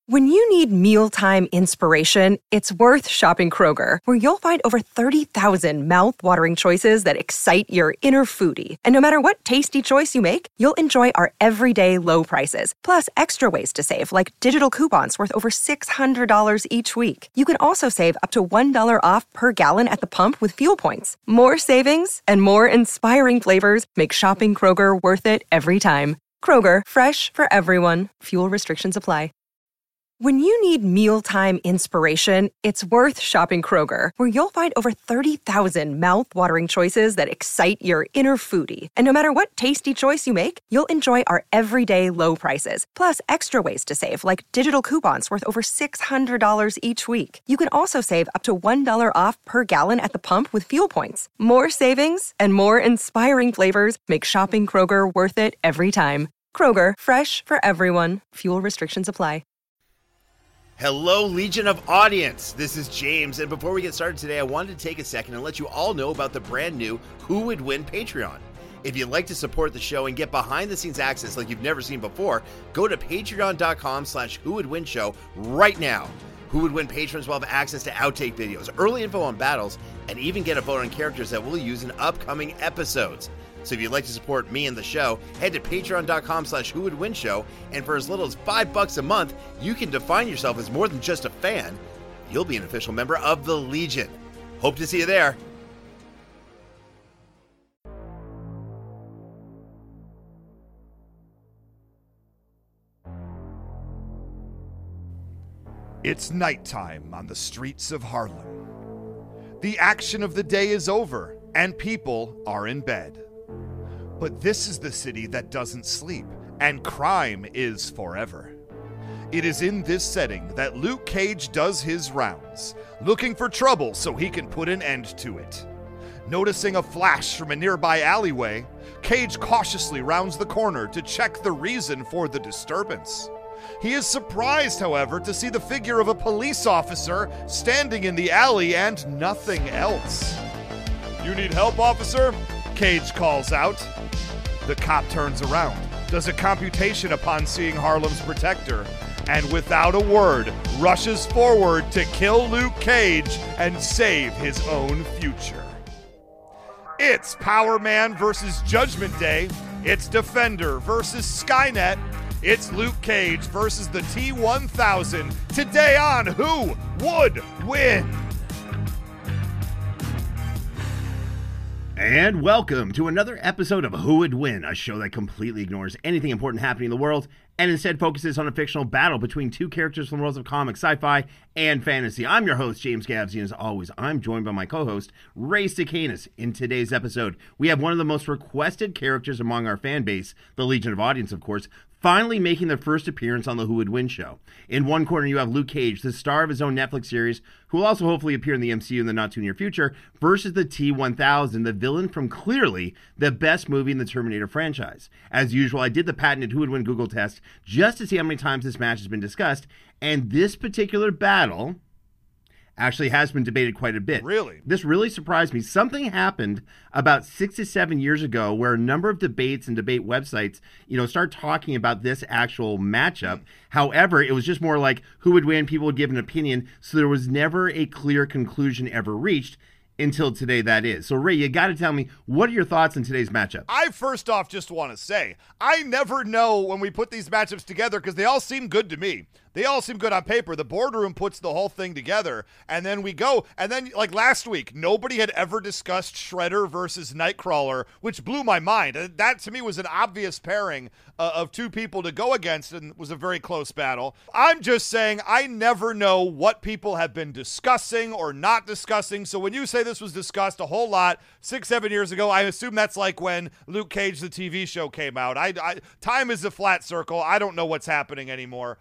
When you need mealtime inspiration, it's worth shopping Kroger, where you'll find over 30,000 mouth-watering choices that excite your inner foodie. And no matter what tasty choice you make, you'll enjoy our everyday low prices, plus extra ways to save, like digital coupons worth over $600 each week. You can also save up to $1 off per gallon at the pump with fuel points. More savings and more inspiring flavors make shopping Kroger worth it every time. Kroger, fresh for everyone. Fuel restrictions apply. When you need mealtime inspiration, it's worth shopping Kroger, where you'll find over 30,000 mouth-watering choices that excite your inner foodie. And no matter what tasty choice you make, you'll enjoy our everyday low prices, plus extra ways to save, like digital coupons worth over $600 each week. You can also save up to $1 off per gallon at the pump with fuel points. More savings and more inspiring flavors make shopping Kroger worth it every time. Kroger, fresh for everyone. Fuel restrictions apply. Hello, Legion of Audience. This is James, and before we get started today, I wanted to take a second and let you all know about the brand new Who Would Win Patreon. If you'd like to support the show and get behind-the-scenes access like you've never seen before, go to patreon.com/whowouldwinshow right now. Who Would Win patrons will have access to outtake videos, early info on battles, and even get a vote on characters that we'll use in upcoming episodes. So if you'd like to support me and the show, head to patreon.com/whowouldwinshow, and for as little as $5 a month, you can define yourself as more than just a fan. You'll be an official member of the Legion. Hope to see you there. It's nighttime on the streets of Harlem. The action of the day is over, and people are in bed. But this is the city that doesn't sleep, and crime is forever. It is in this setting that Luke Cage does his rounds, looking for trouble so he can put an end to it. Noticing a flash from a nearby alleyway, Cage cautiously rounds the corner to check the reason for the disturbance. He is surprised, however, to see the figure of a police officer standing in the alley and nothing else. "You need help, officer?" Cage calls out. The cop turns around, does a computation upon seeing Harlem's protector, and without a word, rushes forward to kill Luke Cage and save his own future. It's Power Man versus Judgment Day. It's Defender versus Skynet. It's Luke Cage versus the T-1000. Today on Who Would Win? And welcome to another episode of Who Would Win, a show that completely ignores anything important happening in the world and instead focuses on a fictional battle between two characters from the worlds of comics, sci-fi, and fantasy. I'm your host, James Gavsey, and as always, I'm joined by my co-host, Ray Stacanis. In today's episode, we have one of the most requested characters among our fan base, the Legion of Audience, of course, finally making their first appearance on the Who Would Win show. In one corner, you have Luke Cage, the star of his own Netflix series, who will also hopefully appear in the MCU in the not-too-near future, versus the T-1000, the villain from clearly the best movie in the Terminator franchise. As usual, I did the patented Who Would Win Google test just to see how many times this match has been discussed, and this particular battle actually has been debated quite a bit. Really? This really surprised me. Something happened about 6 to 7 years ago where a number of debates and debate websites, start talking about this actual matchup. However, it was just more like who would win, people would give an opinion, so there was never a clear conclusion ever reached until today, that is. So, Ray, you got to tell me, what are your thoughts on today's matchup? I first off just want to say, I never know when we put these matchups together because they all seem good to me. They all seem good on paper. The boardroom puts the whole thing together, and then we go. And then, like last week, nobody had ever discussed Shredder versus Nightcrawler, which blew my mind. That, to me, was an obvious pairing of two people to go against, and was a very close battle. I'm just saying I never know what people have been discussing or not discussing. So when you say this was discussed a whole lot 6-7 years ago, I assume that's like when Luke Cage, the TV show, came out. Time is a flat circle. I don't know what's happening anymore.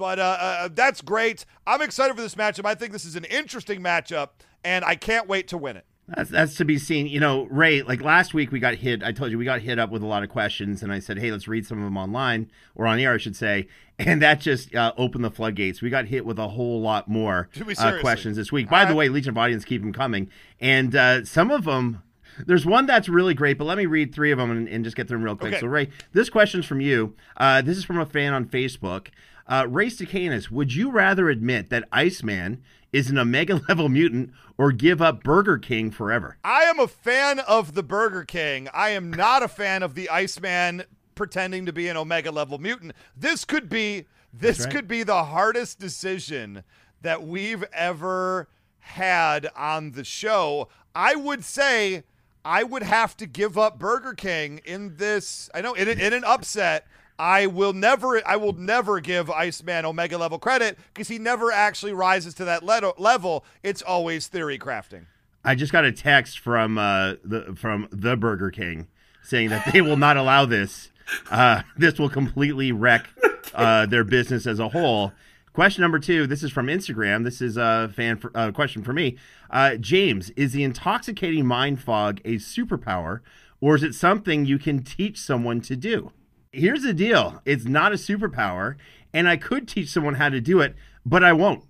But that's great. I'm excited for this matchup. I think this is an interesting matchup, and I can't wait to win it. That's to be seen. Ray, like last week we got hit. I told you we got hit up with a lot of questions, and I said, hey, let's read some of them online, or on the air, I should say. And that just opened the floodgates. We got hit with a whole lot more questions this week. By the way, Legion of Audience, keep them coming. And some of them, there's one that's really great, but let me read 3 of them and just get through them real quick. Okay. So, Ray, this question's from you. This is from a fan on Facebook. Race to Canis, would you rather admit that Iceman is an Omega level mutant or give up Burger King forever? I am a fan of the Burger King. I am not a fan of the Iceman pretending to be an Omega level mutant. This could be the hardest decision that we've ever had on the show. I would say I would have to give up Burger King in this. I know in an upset. I will never give Iceman Omega level credit because he never actually rises to that level. It's always theory crafting. I just got a text from the Burger King saying that they will not allow this. This will completely wreck their business as a whole. Question number 2. This is from Instagram. This is a question for me. James, is the intoxicating mind fog a superpower, or is it something you can teach someone to do? Here's the deal. It's not a superpower, and I could teach someone how to do it, but I won't.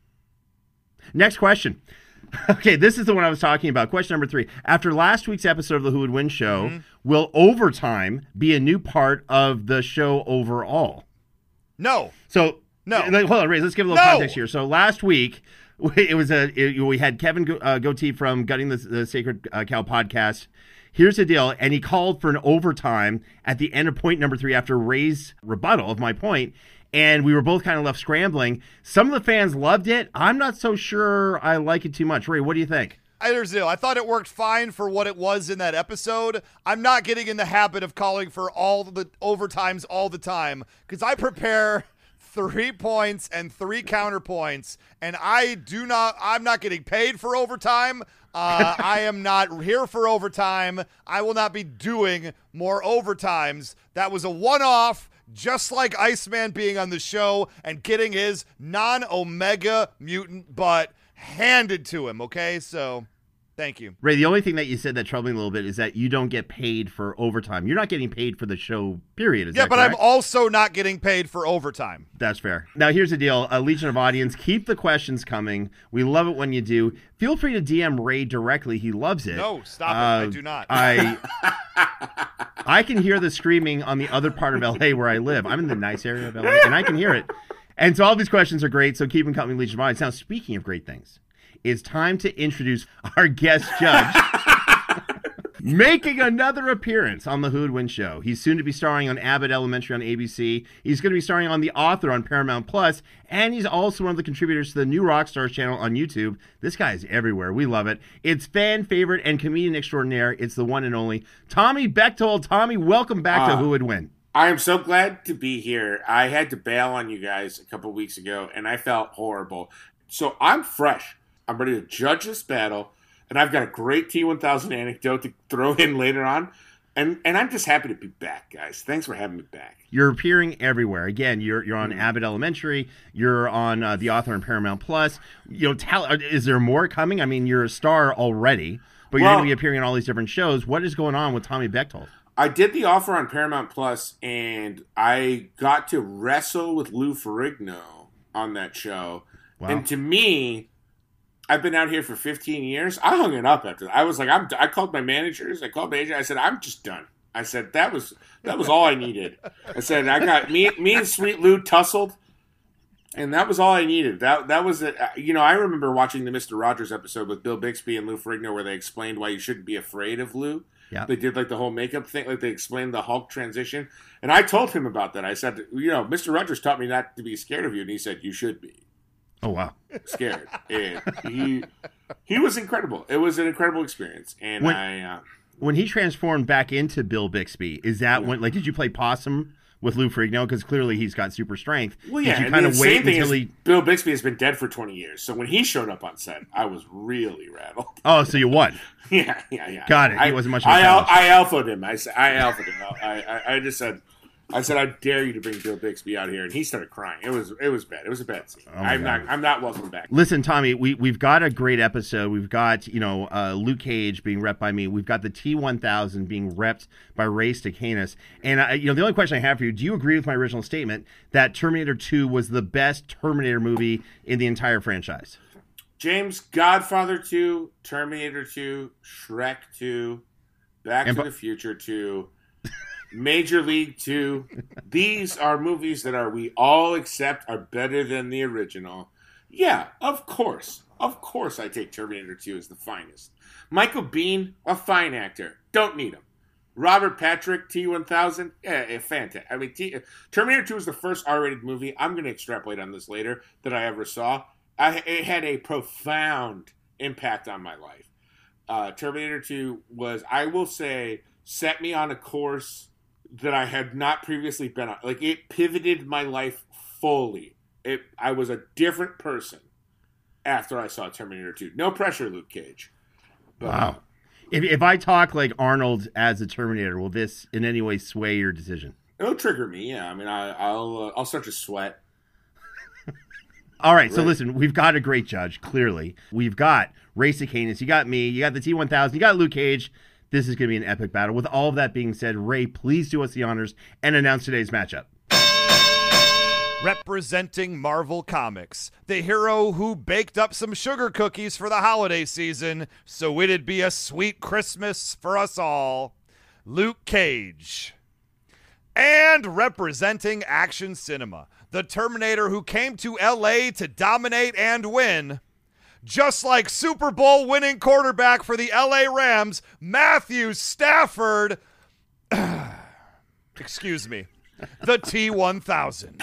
Next question. Okay, this is the one I was talking about. Question number 3. After last week's episode of the Who Would Win show, will overtime be a new part of the show overall? No. So, no. Hold on, Ray. Let's give a little context here. So last week, we had Kevin Goatee from Gutting the Sacred Cow podcast. Here's the deal, and he called for an overtime at the end of point number 3 after Ray's rebuttal of my point, and we were both kind of left scrambling. Some of the fans loved it. I'm not so sure I like it too much. Ray, what do you think? Here's the deal. I thought it worked fine for what it was in that episode. I'm not getting in the habit of calling for all the overtimes all the time because I prepare 3 points and 3 counterpoints, and I'm not getting paid for overtime. I am not here for overtime. I will not be doing more overtimes. That was a one-off, just like Iceman being on the show and getting his non-Omega mutant butt handed to him, okay? So, thank you. Ray, the only thing that you said that troubled me a little bit is that you don't get paid for overtime. You're not getting paid for the show, period. Is that but correct? I'm also not getting paid for overtime. That's fair. Now, here's the deal. Legion of Audience, keep the questions coming. We love it when you do. Feel free to DM Ray directly. He loves it. No, stop it. I do not. I can hear the screaming on the other part of LA where I live. I'm in the nice area of LA, and I can hear it. And so all these questions are great, so keep them coming, Legion of Audience. Now, speaking of great things, it's time to introduce our guest judge, making another appearance on the Who Would Win show. He's soon to be starring on Abbott Elementary on ABC. He's going to be starring on The Author on Paramount Plus, and he's also one of the contributors to the New Rockstars channel on YouTube. This guy is everywhere. We love it. It's fan favorite and comedian extraordinaire. It's the one and only Tommy Bechtold. Tommy, welcome back to Who Would Win. I am so glad to be here. I had to bail on you guys a couple weeks ago, and I felt horrible. So I'm fresh. I'm ready to judge this battle, and I've got a great T1000 anecdote to throw in later on. And I'm just happy to be back, guys. Thanks for having me back. You're appearing everywhere. Again, you're on Abbott Elementary. You're on The Author on Paramount Plus. Is there more coming? I mean, you're a star already, but you're going to be appearing on all these different shows. What is going on with Tommy Bechtold? I did The Offer on Paramount Plus, and I got to wrestle with Lou Ferrigno on that show. Wow. And to me, I've been out here for 15 years. I hung it up after that. I was like, I called my managers. I called my agent. I said, I'm just done. I said, that was all I needed. I said, I got me and Sweet Lou tussled, and that was all I needed. That was it. I remember watching the Mr. Rogers episode with Bill Bixby and Lou Ferrigno where they explained why you shouldn't be afraid of Lou. Yeah. They did like the whole makeup thing, like they explained the Hulk transition. And I told him about that. I said, Mr. Rogers taught me not to be scared of you. And he said, you should be. Oh, wow. Scared. And he was incredible. It was an incredible experience. And when he transformed back into Bill Bixby, is that when, did you play possum with Lou Ferrigno? Because clearly he's got super strength. Well, yeah. Did you kind of wait until Bill Bixby has been dead for 20 years. So when he showed up on set, I was really rattled. Oh, so you won. Yeah. Got it. He wasn't much of a challenge. I alphaed him. I alphaed him. I just said, I dare you to bring Bill Bixby out here, and he started crying. It was bad. It was a bad scene. I'm not welcome back. Listen, Tommy, we've got a great episode. We've got Luke Cage being repped by me. We've got the T1000 being repped by Race to Canis. And the only question I have for you: do you agree with my original statement that Terminator 2 was the best Terminator movie in the entire franchise? James, Godfather 2, Terminator 2, Shrek 2, Back to the Future 2. Major League 2. These are movies that we all accept are better than the original. Yeah, of course. Of course I take Terminator 2 as the finest. Michael Biehn, a fine actor. Don't need him. Robert Patrick, T-1000, fantastic. I mean, Terminator 2 is the first R-rated movie, I'm going to extrapolate on this later, that I ever saw. It had a profound impact on my life. Terminator 2 was, I will say, set me on a course that I had not previously been on. Like, it pivoted my life fully. I was a different person after I saw Terminator 2. No pressure, Luke Cage. But, wow. If I talk like Arnold as a Terminator, will this in any way sway your decision? It'll trigger me, yeah. I mean, I'll start to sweat. All right, so listen, we've got a great judge, clearly. We've got Ray Cicanis, you got me, you got the T-1000, you got Luke Cage. This is going to be an epic battle. With all of that being said, Ray, please do us the honors and announce today's matchup. Representing Marvel Comics, the hero who baked up some sugar cookies for the holiday season so it'd be a sweet Christmas for us all, Luke Cage. And representing Action Cinema, the Terminator who came to LA to dominate and win, just like Super Bowl winning quarterback for the LA Rams, Matthew Stafford, excuse me, the T-1000.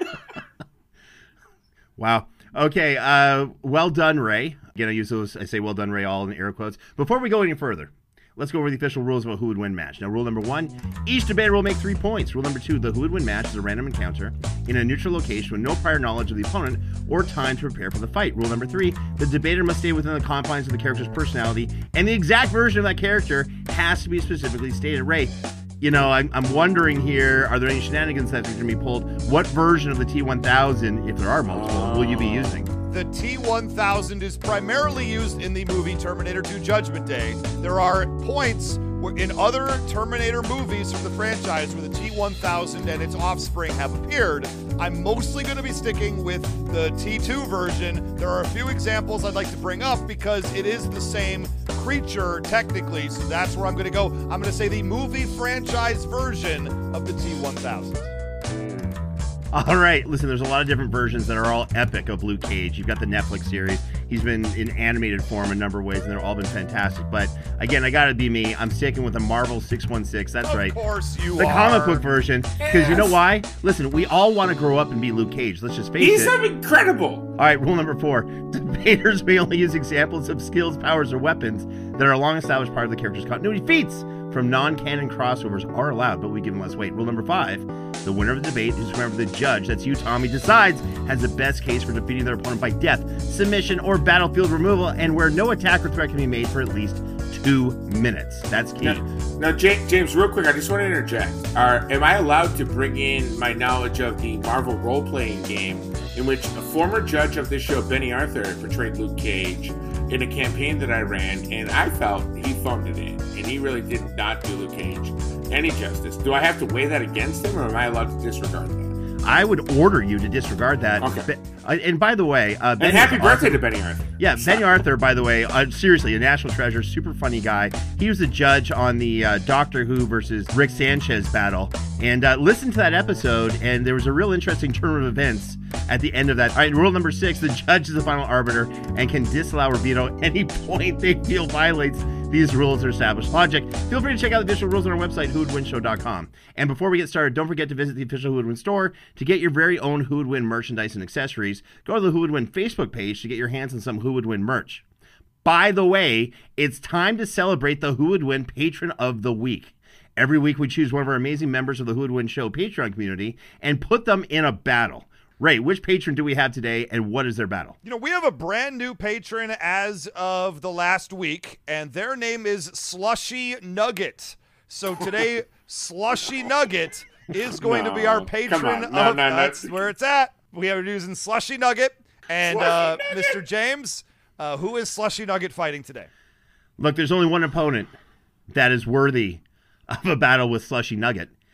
Wow. Okay, well done, Ray. Again, I say well done, Ray, all in air quotes. Before we go any further, let's go over the official rules about who would win match. Now, rule number 1, each debater will make 3 points. Rule number 2, the who would win match is a random encounter in a neutral location with no prior knowledge of the opponent or time to prepare for the fight. Rule number 3, the debater must stay within the confines of the character's personality, and the exact version of that character has to be specifically stated. Ray, you know, I'm wondering here, are there any shenanigans that are going to be pulled? What version of the T-1000, if there are multiple, will you be using? The T-1000 is primarily used in the movie Terminator 2 Judgment Day. There are points in other Terminator movies from the franchise where the T-1000 and its offspring have appeared. I'm mostly going to be sticking with the T2 version. There are a few examples I'd like to bring up because it is the same creature technically, so that's where I'm going to go. I'm going to say the movie franchise version of the T-1000. All right, listen, there's a lot of different versions that are all epic of Luke Cage. You've got the Netflix series. He's been in animated form a number of ways, and they've all been fantastic. But, again, I got to be me. I'm sticking with the Marvel 616. That's right. Of course you are. The comic book version. Because you know why? Listen, we all want to grow up and be Luke Cage. Let's just face it. He's incredible. All right, rule number 4. Debaters may only use examples of skills, powers, or weapons that are a long-established part of the character's continuity. Feats from non-canon crossovers are allowed, but we give them less weight. Rule number 5, the winner of the debate is whoever the judge, that's you, Tommy, decides has the best case for defeating their opponent by death, submission, or battlefield removal, and where no attack or threat can be made for at least 2 minutes. That's key. Now, James, real quick, I just want to interject. Am I allowed to bring in my knowledge of the Marvel role-playing game in which a former judge of this show, Benny Arthur, portrayed Luke Cage in a campaign that I ran, and I felt he phoned it in, and he really did not do Luke Cage any justice. Do I have to weigh that against him, or am I allowed to disregard that? I would order you to disregard that. Okay. And by the way, and happy birthday to Benny Arthur. Yeah, Benny Arthur, by the way, seriously, a national treasure, super funny guy. He was the judge on the Doctor Who versus Rick Sanchez battle. And listen to that episode, and there was a real interesting turn of events at the end of that. All right, rule number 6, the judge is the final arbiter and can disallow or veto any point they feel violates these rules or established logic. Feel free to check out the additional rules on our website, whowoldwinshow.com. And before we get started, don't forget to visit the official Who Would Win store to get your very own Who Would Win merchandise and accessories. Go to the Who Would Win Facebook page to get your hands on some Who Would Win merch. By the way, it's time to celebrate the Who Would Win Patron of the Week. Every week we choose one of our amazing members of the Who Would Win Show Patreon community and put them in a battle. Ray, which patron do we have today, and what is their battle? You know, we have a brand new patron as of the last week, and their name is Slushy Nugget. So today, Slushy Nugget is going to be our patron. That's where it's at. We are using Slushy Nugget. And Mr. James, who is Slushy Nugget fighting today? Look, there's only one opponent that is worthy of a battle with Slushy Nugget,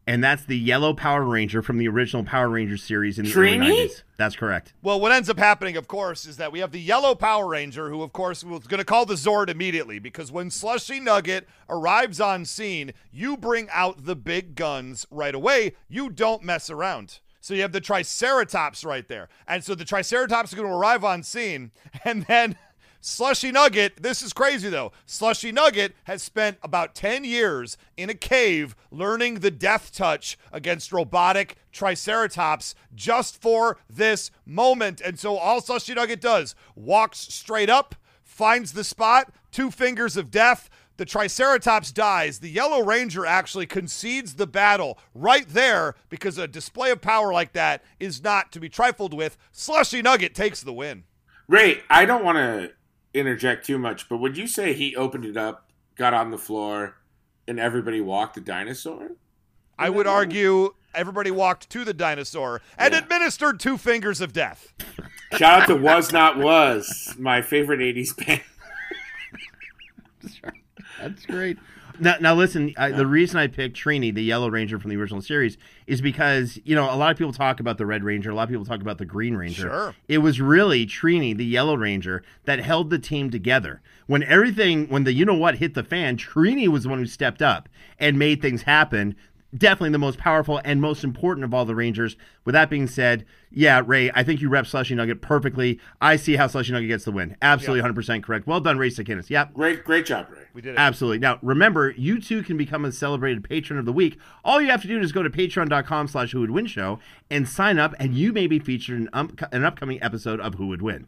and that's the yellow Power Ranger from the original Power Rangers series in the Trini? early 90s. That's correct. Well, what ends up happening, of course, is that we have the yellow Power Ranger, who, of course, was going to call the Zord immediately, because when Slushy Nugget arrives on scene, you bring out the big guns right away. You don't mess around. So you have the Triceratops right there. And so the Triceratops is going to arrive on scene, and then Slushy Nugget, this is crazy though, Slushy Nugget has spent about 10 years in a cave learning the death touch against robotic Triceratops just for this moment. And so all Slushy Nugget does, walks straight up, finds the spot, 2 fingers of death, the Triceratops dies. The Yellow Ranger actually concedes the battle right there because a display of power like that is not to be trifled with. Slushy Nugget takes the win. Ray, I don't want to interject too much, but would you say he opened it up, got on the floor, and everybody walked the dinosaur? I would argue everybody walked to the dinosaur and administered 2 fingers of death. Shout out to Was Not Was, my favorite 80s band. That's great. Now listen, the reason I picked Trini, the Yellow Ranger from the original series, is because, a lot of people talk about the Red Ranger, a lot of people talk about the Green Ranger. Sure. It was really Trini, the Yellow Ranger, that held the team together. When the you-know-what hit the fan, Trini was the one who stepped up and made things happen. Definitely the most powerful and most important of all the Rangers. With that being said, yeah, Ray, I think you rep Slushy Nugget perfectly. I see how Slushy Nugget gets the win. Absolutely, 100% correct. Well done, Ray Sakinis. Yep. Great job, Ray. We did it. Absolutely. Now, remember, you too can become a celebrated patron of the week. All you have to do is go to patreon.com/whowouldwinshow and sign up, and you may be featured in an upcoming episode of Who Would Win.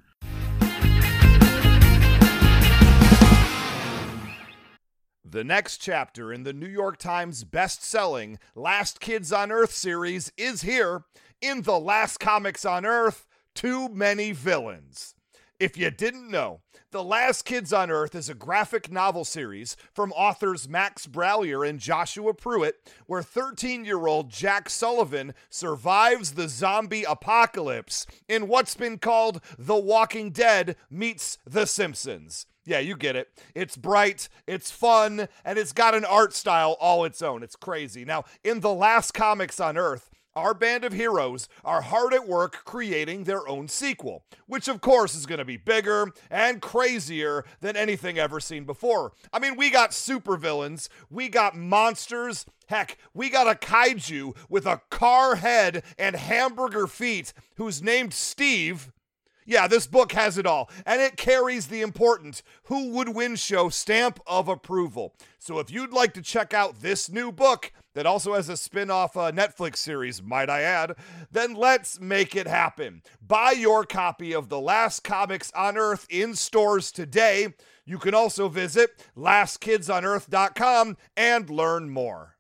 The next chapter in the New York Times best-selling Last Kids on Earth series is here. In The Last Comics on Earth, Too Many Villains. If you didn't know, The Last Kids on Earth is a graphic novel series from authors Max Brallier and Joshua Pruitt, where 13-year-old Jack Sullivan survives the zombie apocalypse in what's been called The Walking Dead meets The Simpsons. Yeah, you get it. It's bright, it's fun, and it's got an art style all its own. It's crazy. Now, in The Last Comics on Earth, our band of heroes are hard at work creating their own sequel, which of course is going to be bigger and crazier than anything ever seen before. I mean, we got supervillains, we got monsters, heck, we got a kaiju with a car head and hamburger feet who's named Steve. Yeah, this book has it all, and it carries the important Who Would Win show stamp of approval. So if you'd like to check out this new book that also has a spin-off Netflix series, might I add, then let's make it happen. Buy your copy of The Last Comics on Earth in stores today. You can also visit lastkidsonearth.com and learn more.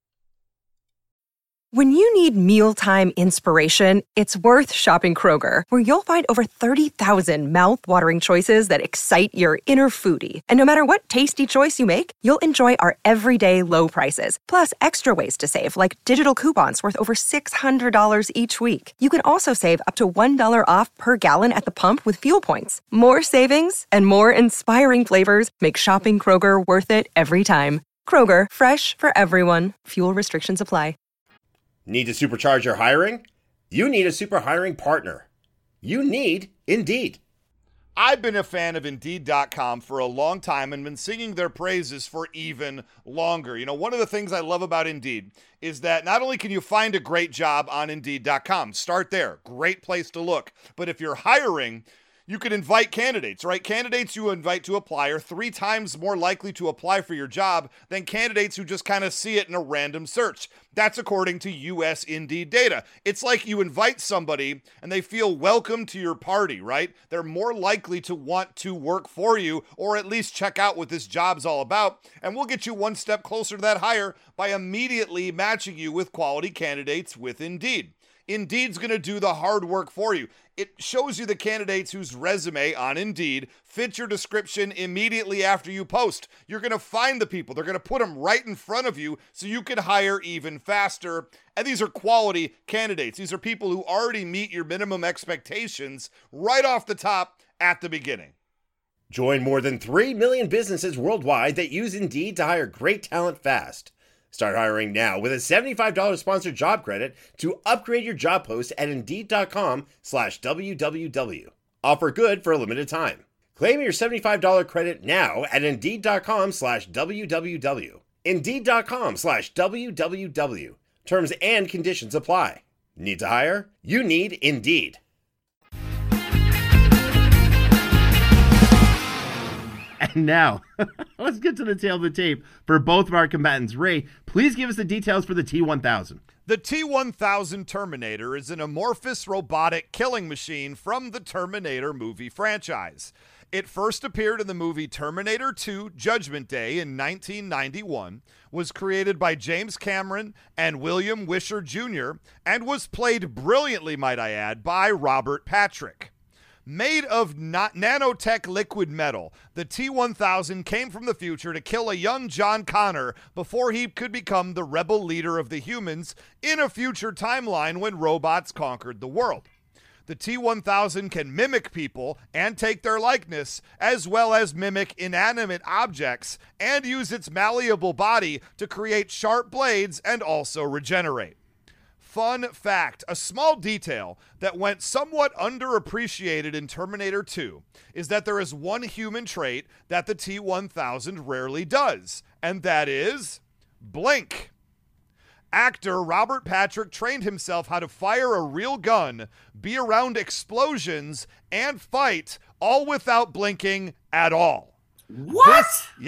When you need mealtime inspiration, it's worth shopping Kroger, where you'll find over 30,000 mouth-watering choices that excite your inner foodie. And no matter what tasty choice you make, you'll enjoy our everyday low prices, plus extra ways to save, like digital coupons worth over $600 each week. You can also save up to $1 off per gallon at the pump with fuel points. More savings and more inspiring flavors make shopping Kroger worth it every time. Kroger, fresh for everyone. Fuel restrictions apply. Need to supercharge your hiring? You need a super hiring partner. You need Indeed. I've been a fan of Indeed.com for a long time and been singing their praises for even longer. You know, one of the things I love about Indeed is that not only can you find a great job on Indeed.com, start there, great place to look, but if you're hiring, you can invite candidates, right? Candidates you invite to apply are 3 times more likely to apply for your job than candidates who just kind of see it in a random search. That's according to US Indeed data. It's like you invite somebody and they feel welcome to your party, right? They're more likely to want to work for you or at least check out what this job's all about. And we'll get you one step closer to that hire by immediately matching you with quality candidates with Indeed. Indeed's going to do the hard work for you. It shows you the candidates whose resume on Indeed fits your description immediately after you post. You're going to find the people. They're going to put them right in front of you so you can hire even faster. And these are quality candidates. These are people who already meet your minimum expectations right off the top at the beginning. Join more than 3 million businesses worldwide that use Indeed to hire great talent fast. Start hiring now with a $75 sponsored job credit to upgrade your job post at Indeed.com/WWW. Offer good for a limited time. Claim your $75 credit now at Indeed.com/WWW. Indeed.com/WWW. Terms and conditions apply. Need to hire? You need Indeed. And now, let's get to the tail of the tape for both of our combatants. Ray, please give us the details for the T-1000. The T-1000 Terminator is an amorphous robotic killing machine from the Terminator movie franchise. It first appeared in the movie Terminator 2: Judgment Day in 1991, was created by James Cameron and William Wisher Jr., and was played brilliantly, might I add, by Robert Patrick. Made of nanotech liquid metal, the T-1000 came from the future to kill a young John Connor before he could become the rebel leader of the humans in a future timeline when robots conquered the world. The T-1000 can mimic people and take their likeness, as well as mimic inanimate objects, and use its malleable body to create sharp blades and also regenerate. Fun fact, a small detail that went somewhat underappreciated in Terminator 2 is that there is one human trait that the T-1000 rarely does, and that is blink. Actor Robert Patrick trained himself how to fire a real gun, be around explosions, and fight, all without blinking at all. What?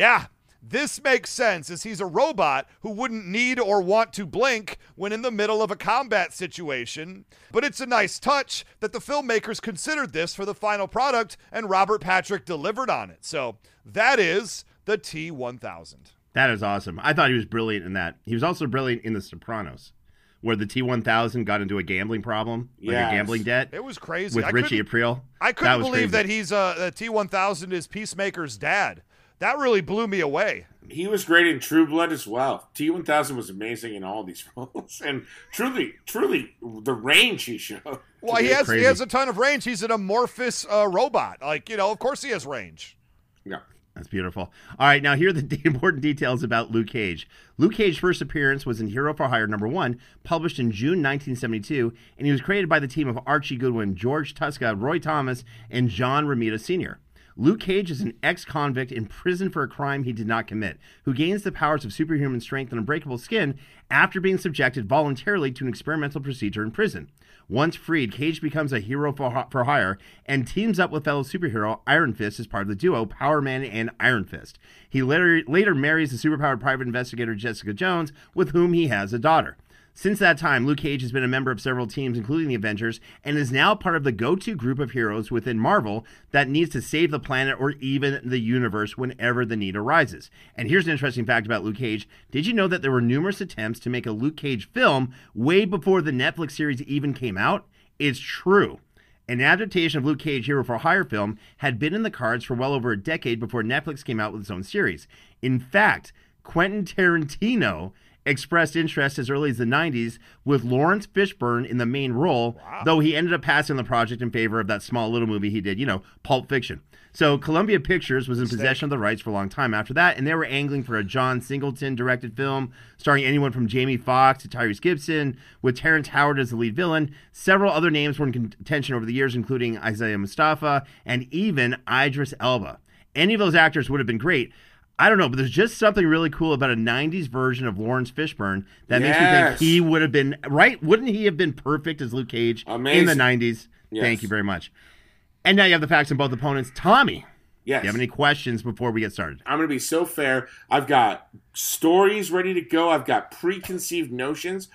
This makes sense, as he's a robot who wouldn't need or want to blink when in the middle of a combat situation. But it's a nice touch that the filmmakers considered this for the final product, and Robert Patrick delivered on it. So that is the T-1000. That is awesome. I thought he was brilliant in that. He was also brilliant in The Sopranos, where the T-1000 got into a gambling problem, a gambling debt. It was crazy. With Richie Aprile. I couldn't believe that he's the T-1000 is Peacemaker's dad. That really blew me away. He was great in True Blood as well. T-1000 was amazing in all these roles. And truly, the range he showed. Well, he has a ton of range. He's an amorphous robot. Of course he has range. Yeah. That's beautiful. All right, now here are the important details about Luke Cage. Luke Cage's first appearance was in Hero for Hire #1, published in June 1972, and he was created by the team of Archie Goodwin, George Tuska, Roy Thomas, and John Romita Sr. Luke Cage is an ex-convict in prison for a crime he did not commit, who gains the powers of superhuman strength and unbreakable skin after being subjected voluntarily to an experimental procedure in prison. Once freed, Cage becomes a hero for hire and teams up with fellow superhero Iron Fist as part of the duo Power Man and Iron Fist. He later marries the superpowered private investigator Jessica Jones, with whom he has a daughter. Since that time, Luke Cage has been a member of several teams, including the Avengers, and is now part of the go-to group of heroes within Marvel that needs to save the planet or even the universe whenever the need arises. And here's an interesting fact about Luke Cage. Did you know that there were numerous attempts to make a Luke Cage film way before the Netflix series even came out? It's true. An adaptation of Luke Cage Hero for Hire film had been in the cards for well over a decade before Netflix came out with its own series. In fact, Quentin Tarantino expressed interest as early as the 90s, with Lawrence Fishburne in the main role, though he ended up passing the project in favor of that small little movie he did, Pulp Fiction. So Columbia Pictures was in possession of the rights for a long time after that, and they were angling for a John Singleton-directed film starring anyone from Jamie Foxx to Tyrese Gibson, with Terrence Howard as the lead villain. Several other names were in contention over the years, including Isaiah Mustafa and even Idris Elba. Any of those actors would have been great. I don't know, but there's just something really cool about a 90s version of Lawrence Fishburne that makes me think he would have been, right? Wouldn't he have been perfect as Luke Cage in the 90s? Yes. Thank you very much. And now you have the facts on both opponents. Tommy, yes. Do you have any questions before we get started? I'm going to be so fair. I've got stories ready to go. I've got preconceived notions.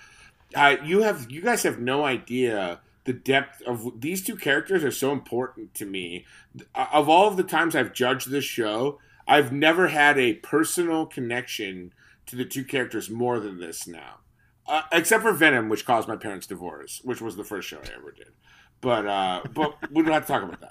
You guys have no idea the depth of these two characters are so important to me. Of all of the times I've judged this show, I've never had a personal connection to the two characters more than this now. Except for Venom, which caused my parents' divorce, which was the first show I ever did. But we don't have to talk about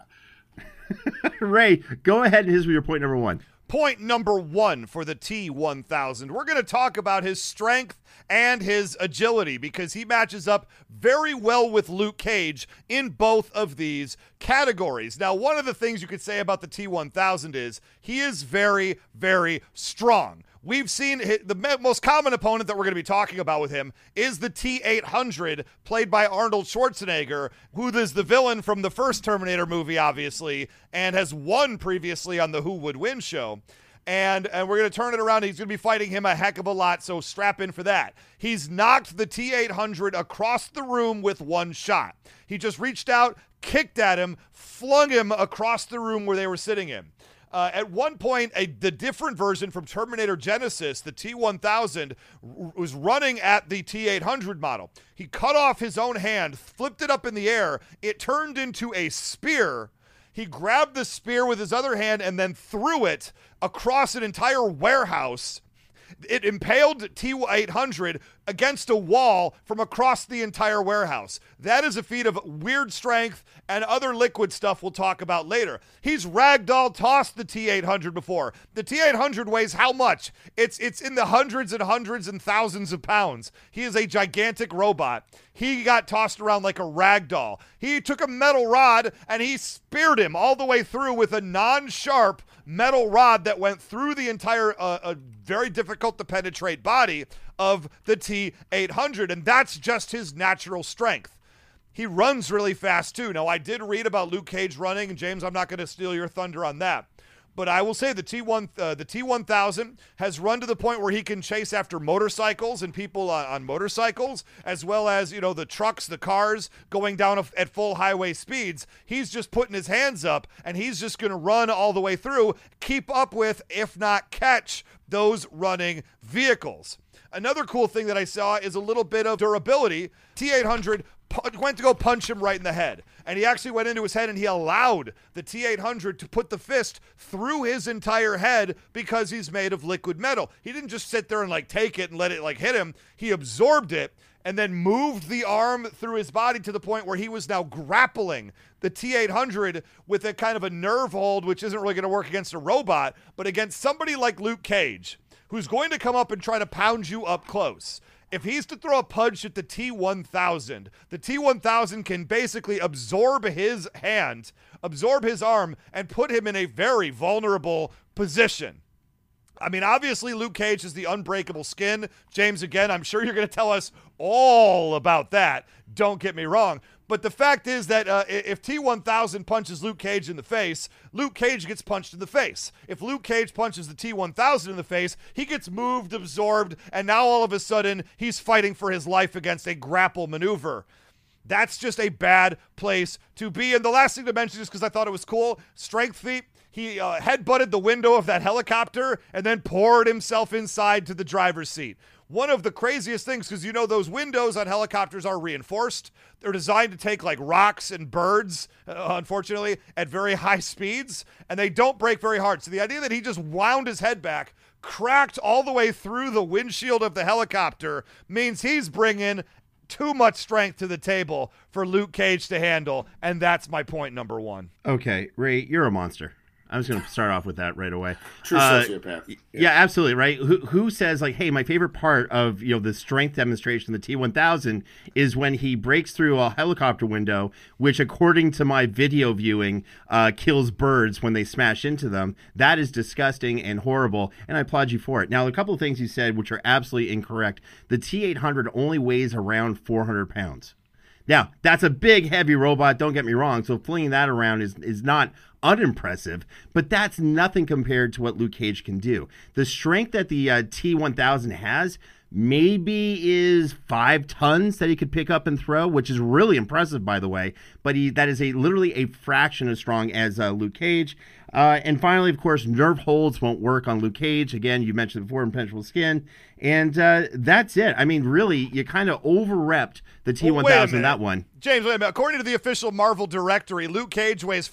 that. Ray, go ahead and here's your point number one. Point number one for the T-1000. We're going to talk about his strength and his agility because he matches up very well with Luke Cage in both of these categories. Now, one of the things you could say about the T-1000 is he is very, very strong. We've seen the most common opponent that we're going to be talking about with him is the T-800, played by Arnold Schwarzenegger, who is the villain from the first Terminator movie, obviously, and has won previously on the Who Would Win show. And we're going to turn it around. He's going to be fighting him a heck of a lot, so strap in for that. He's knocked the T-800 across the room with one shot. He just reached out, kicked at him, flung him across the room where they were sitting in. At one point, the different version from Terminator Genisys, the T-1000, was running at the T-800 model. He cut off his own hand, flipped it up in the air. It turned into a spear. He grabbed the spear with his other hand and then threw it across an entire warehouse. It impaled T-800 against a wall from across the entire warehouse. That is a feat of weird strength and other liquid stuff we'll talk about later. He's ragdoll tossed the T-800 before. The T-800 weighs how much? It's in the hundreds and thousands of pounds. He is a gigantic robot. He got tossed around like a ragdoll. He took a metal rod and he speared him all the way through with a non-sharp metal rod that went through the entire very difficult to penetrate body of the T-800, and that's just his natural strength. He runs really fast too. Now, I did read about Luke Cage running, and James, I'm not going to steal your thunder on that. But I will say the T-1000 has run to the point where he can chase after motorcycles and people on motorcycles, as well as, the trucks, the cars going down at full highway speeds. He's just putting his hands up, and he's just going to run all the way through, keep up with, if not catch, those running vehicles. Another cool thing that I saw is a little bit of durability. T-800 went to go punch him right in the head. And he actually went into his head and he allowed the T-800 to put the fist through his entire head because he's made of liquid metal. He didn't just sit there and take it and let it hit him. He absorbed it and then moved the arm through his body to the point where he was now grappling the T-800 with a kind of a nerve hold, which isn't really going to work against a robot, but against somebody like Luke Cage, who's going to come up and try to pound you up close. If he's to throw a punch at the T-1000, the T-1000 can basically absorb his hand, absorb his arm, and put him in a very vulnerable position. I mean, obviously, Luke Cage is the unbreakable skin. James, again, I'm sure you're going to tell us all about that. Don't get me wrong. But the fact is that if T-1000 punches Luke Cage in the face, Luke Cage gets punched in the face. If Luke Cage punches the T-1000 in the face, he gets moved, absorbed, and now all of a sudden, he's fighting for his life against a grapple maneuver. That's just a bad place to be. And the last thing to mention, just because I thought it was cool, strength feat. He headbutted the window of that helicopter and then poured himself inside to the driver's seat. One of the craziest things, because those windows on helicopters are reinforced. They're designed to take rocks and birds, unfortunately, at very high speeds, and they don't break very hard. So the idea that he just wound his head back, cracked all the way through the windshield of the helicopter, means he's bringing too much strength to the table for Luke Cage to handle, and that's my point number one. Okay, Ray, you're a monster. I'm just going to start off with that right away. True sociopath. Yeah, absolutely, right? Who says, hey, my favorite part of, the strength demonstration, the T-1000, is when he breaks through a helicopter window, which, according to my video viewing, kills birds when they smash into them. That is disgusting and horrible, and I applaud you for it. Now, a couple of things you said, which are absolutely incorrect. The T-800 only weighs around 400 pounds. Now, that's a big, heavy robot, don't get me wrong, so flinging that around is not unimpressive, but that's nothing compared to what Luke Cage can do. The strength that the T-1000 has maybe is 5 tons that he could pick up and throw, which is really impressive, by the way, but that is literally a fraction as strong as Luke Cage. And finally, of course, nerve holds won't work on Luke Cage. Again, you mentioned before, impenetrable skin. And that's it. I mean, really, you kind of over-repped the T-1000 in that one. James, wait a minute. According to the official Marvel directory, Luke Cage weighs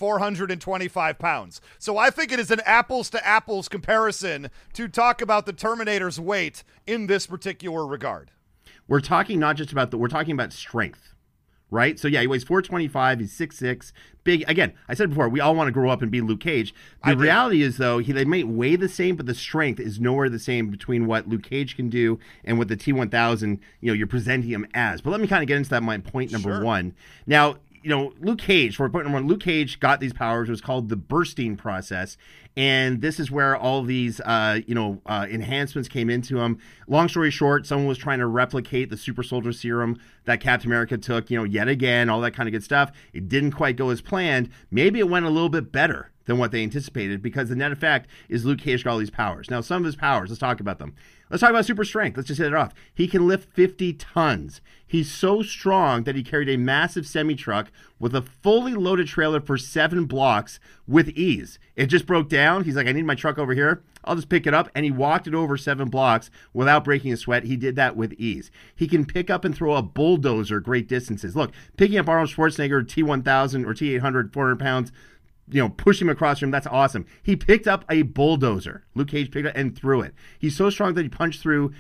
425 pounds. So I think it is an apples-to-apples comparison to talk about the Terminator's weight in this particular regard. We're talking not just about we're talking about strength. Right? So, yeah, he weighs 425. He's 6'6". Big. Again, I said before, we all want to grow up and be Luke Cage. The reality is, though, they may weigh the same, but the strength is nowhere the same between what Luke Cage can do and what the T-1000, you're presenting him as. But let me kind of get into that, my point number one. Now, Luke Cage, for point number one, Luke Cage got these powers. It was called the bursting process. And this is where all these, enhancements came into him. Long story short, someone was trying to replicate the super soldier serum that Captain America took, yet again, all that kind of good stuff. It didn't quite go as planned. Maybe it went a little bit better than what they anticipated, because the net effect is Luke Cage got all these powers. Now, some of his powers, let's talk about them. Let's talk about super strength. Let's just hit it off. He can lift 50 tons. He's so strong that he carried a massive semi-truck with a fully loaded trailer for 7 blocks with ease. It just broke down. He's like, I need my truck over here. I'll just pick it up. And he walked it over 7 blocks without breaking a sweat. He did that with ease. He can pick up and throw a bulldozer great distances. Look, picking up Arnold Schwarzenegger, T-1000 or T-800, 400 pounds, push him across him. That's awesome. He picked up a bulldozer. Luke Cage picked it and threw it. He's so strong that he punched through,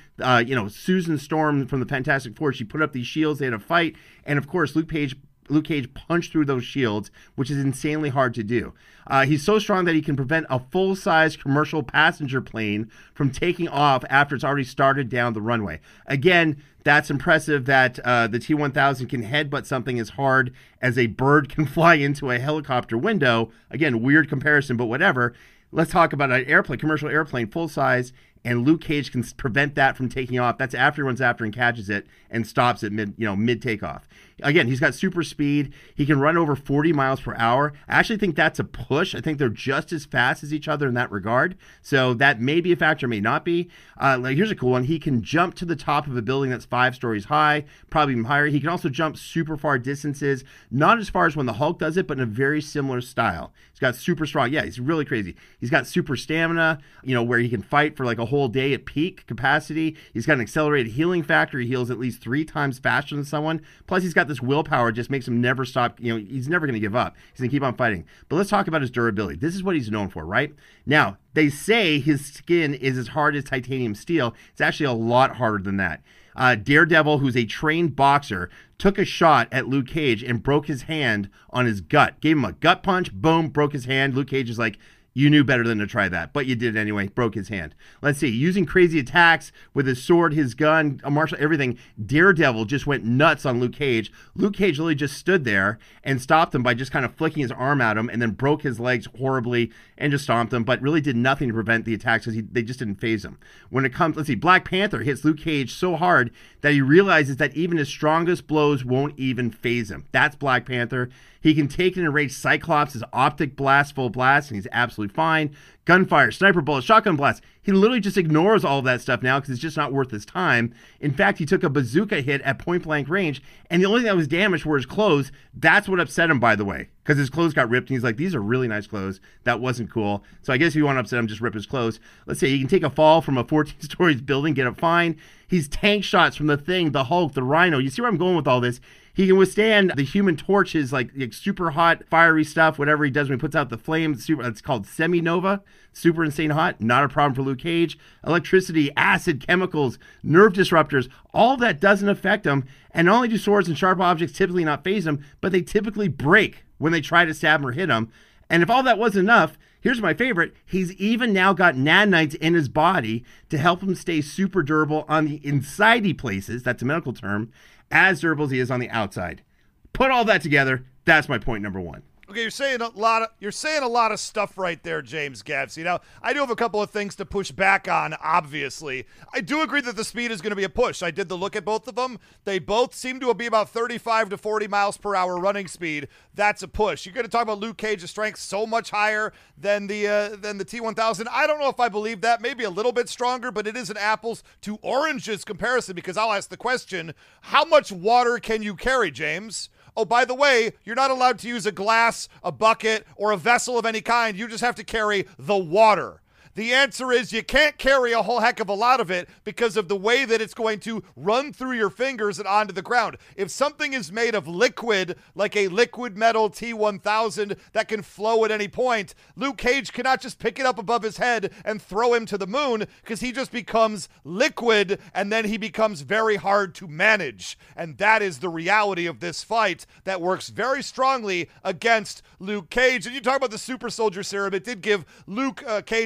Susan Storm from the Fantastic Four. She put up these shields. They had a fight. And, of course, Luke Cage punched through those shields, which is insanely hard to do. He's so strong that he can prevent a full-size commercial passenger plane from taking off after it's already started down the runway. Again, that's impressive that the T-1000 can headbutt something as hard as a bird can fly into a helicopter window. Again, weird comparison, but whatever. Let's talk about an airplane, commercial airplane, full size, and Luke Cage can prevent that from taking off. That's after he runs after and catches it and stops it mid takeoff. Again, he's got super speed. He can run over 40 miles per hour. I actually think that's a push. I think they're just as fast as each other in that regard. So that may be a factor, may not be. Here's a cool one. He can jump to the top of a building that's 5 stories high, probably even higher. He can also jump super far distances, not as far as when the Hulk does it, but in a very similar style. He's got super strong. Yeah, he's really crazy. He's got super stamina, where he can fight for like a whole day at peak capacity. He's got an accelerated healing factor. He heals at least 3 times faster than someone. Plus, he's got this willpower, just makes him never stop. He's never going to give up. He's going to keep on fighting. But let's talk about his durability. This is what he's known for, right? Now, they say his skin is as hard as titanium steel. It's actually a lot harder than that. Daredevil, who's a trained boxer, took a shot at Luke Cage and broke his hand on his gut. Gave him a gut punch, boom, broke his hand. Luke Cage is like, you knew better than to try that, but you did it anyway. Broke his hand. Let's see. Using crazy attacks with his sword, his gun, a martial, everything. Daredevil just went nuts on Luke Cage. Luke Cage literally just stood there and stopped him by just kind of flicking his arm at him, and then broke his legs horribly and just stomped him, but really did nothing to prevent the attacks because they just didn't phase him. When it comes, let's see, Black Panther hits Luke Cage so hard that he realizes that even his strongest blows won't even phase him. That's Black Panther. He can take and enrage Cyclops' optic blast, full blast, and he's absolutely fine. Gunfire, sniper bullets, shotgun blasts. He literally just ignores all of that stuff now because it's just not worth his time. In fact, he took a bazooka hit at point-blank range, and the only thing that was damaged were his clothes. That's what upset him, by the way, because his clothes got ripped, and he's like, these are really nice clothes. That wasn't cool. So I guess if you want to upset him, just rip his clothes. Let's say he can take a fall from a 14-story building, get up fine. He's tank shots from the Thing, the Hulk, the Rhino. You see where I'm going with all this? He can withstand the Human Torch's like super hot, fiery stuff, whatever he does when he puts out the flames. It's called semi-nova, super insane hot. Not a problem for Luke Cage. Electricity, acid, chemicals, nerve disruptors, all that doesn't affect him. And not only do swords and sharp objects typically not phase him, but they typically break when they try to stab him or hit him. And if all that wasn't enough, here's my favorite. He's even now got nanites in his body to help him stay super durable on the insidey places. That's a medical term. As durable as he is on the outside. Put all that together. That's my point number 1. Okay, you're saying a lot of stuff right there, James Gavsey. Now, I do have a couple of things to push back on, obviously. I do agree that the speed is going to be a push. I did the look at both of them. They both seem to be about 35 to 40 miles per hour running speed. That's a push. You're going to talk about Luke Cage's strength so much higher than the T-1000. I don't know if I believe that. Maybe a little bit stronger, but it is an apples to oranges comparison, because I'll ask the question, how much water can you carry, James? Oh, by the way, you're not allowed to use a glass, a bucket, or a vessel of any kind. You just have to carry the water. The answer is you can't carry a whole heck of a lot of it because of the way that it's going to run through your fingers and onto the ground. If something is made of liquid, like a liquid metal T-1000 that can flow at any point, Luke Cage cannot just pick it up above his head and throw him to the moon, because he just becomes liquid, and then he becomes very hard to manage. And that is the reality of this fight that works very strongly against Luke Cage. And you talk about the super soldier serum. It did give Luke Cage some power.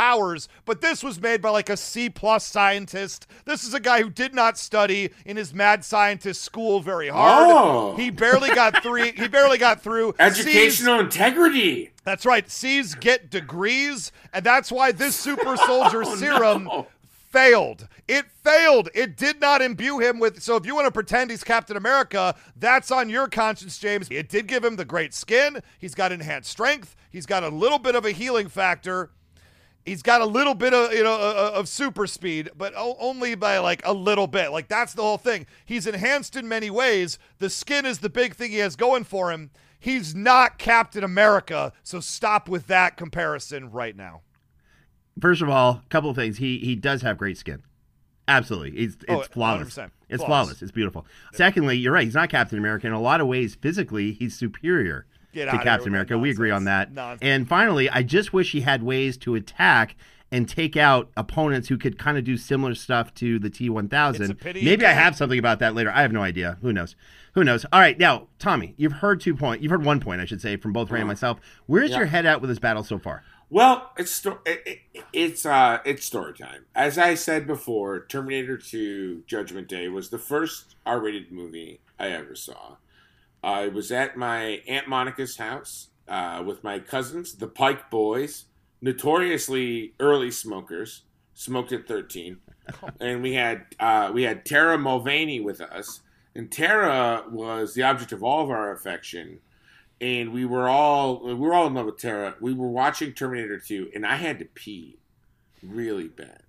powers, but this was made by like a C+ scientist. This is a guy who did not study in his mad scientist school very hard. Oh. He barely got through. Educational integrity. That's right. C's get degrees, and that's why this super soldier serum failed. It failed. It did not imbue him with, so if you want to pretend he's Captain America, that's on your conscience, James. It did give him the great skin. He's got enhanced strength. He's got a little bit of a healing factor. He's got a little bit of, of super speed, but only by like a little bit. Like, that's the whole thing. He's enhanced in many ways. The skin is the big thing he has going for him. He's not Captain America, so stop with that comparison right now. First of all, a couple of things. He does have great skin. Absolutely. It's flawless. 100%. It's flawless. It's beautiful. Secondly, you're right. He's not Captain America. In a lot of ways, physically, he's superior to Captain America. We agree on that. Nonsense. And finally, I just wish he had ways to attack and take out opponents who could kind of do similar stuff to the T-1000. It's a pity Maybe I have something about that later. I have no idea. Who knows? All right, now, Tommy, you've heard 1 point, I should say, from both Ray and myself. Where's your head at with this battle so far? Well, it's story time. As I said before, Terminator 2 Judgment Day was the first R-rated movie I ever saw. I was at my Aunt Monica's house with my cousins, the Pike Boys, notoriously early smokers, smoked at 13. And we had Tara Mulvaney with us. And Tara was the object of all of our affection. And we were all in love with Tara. We were watching Terminator 2, and I had to pee really bad.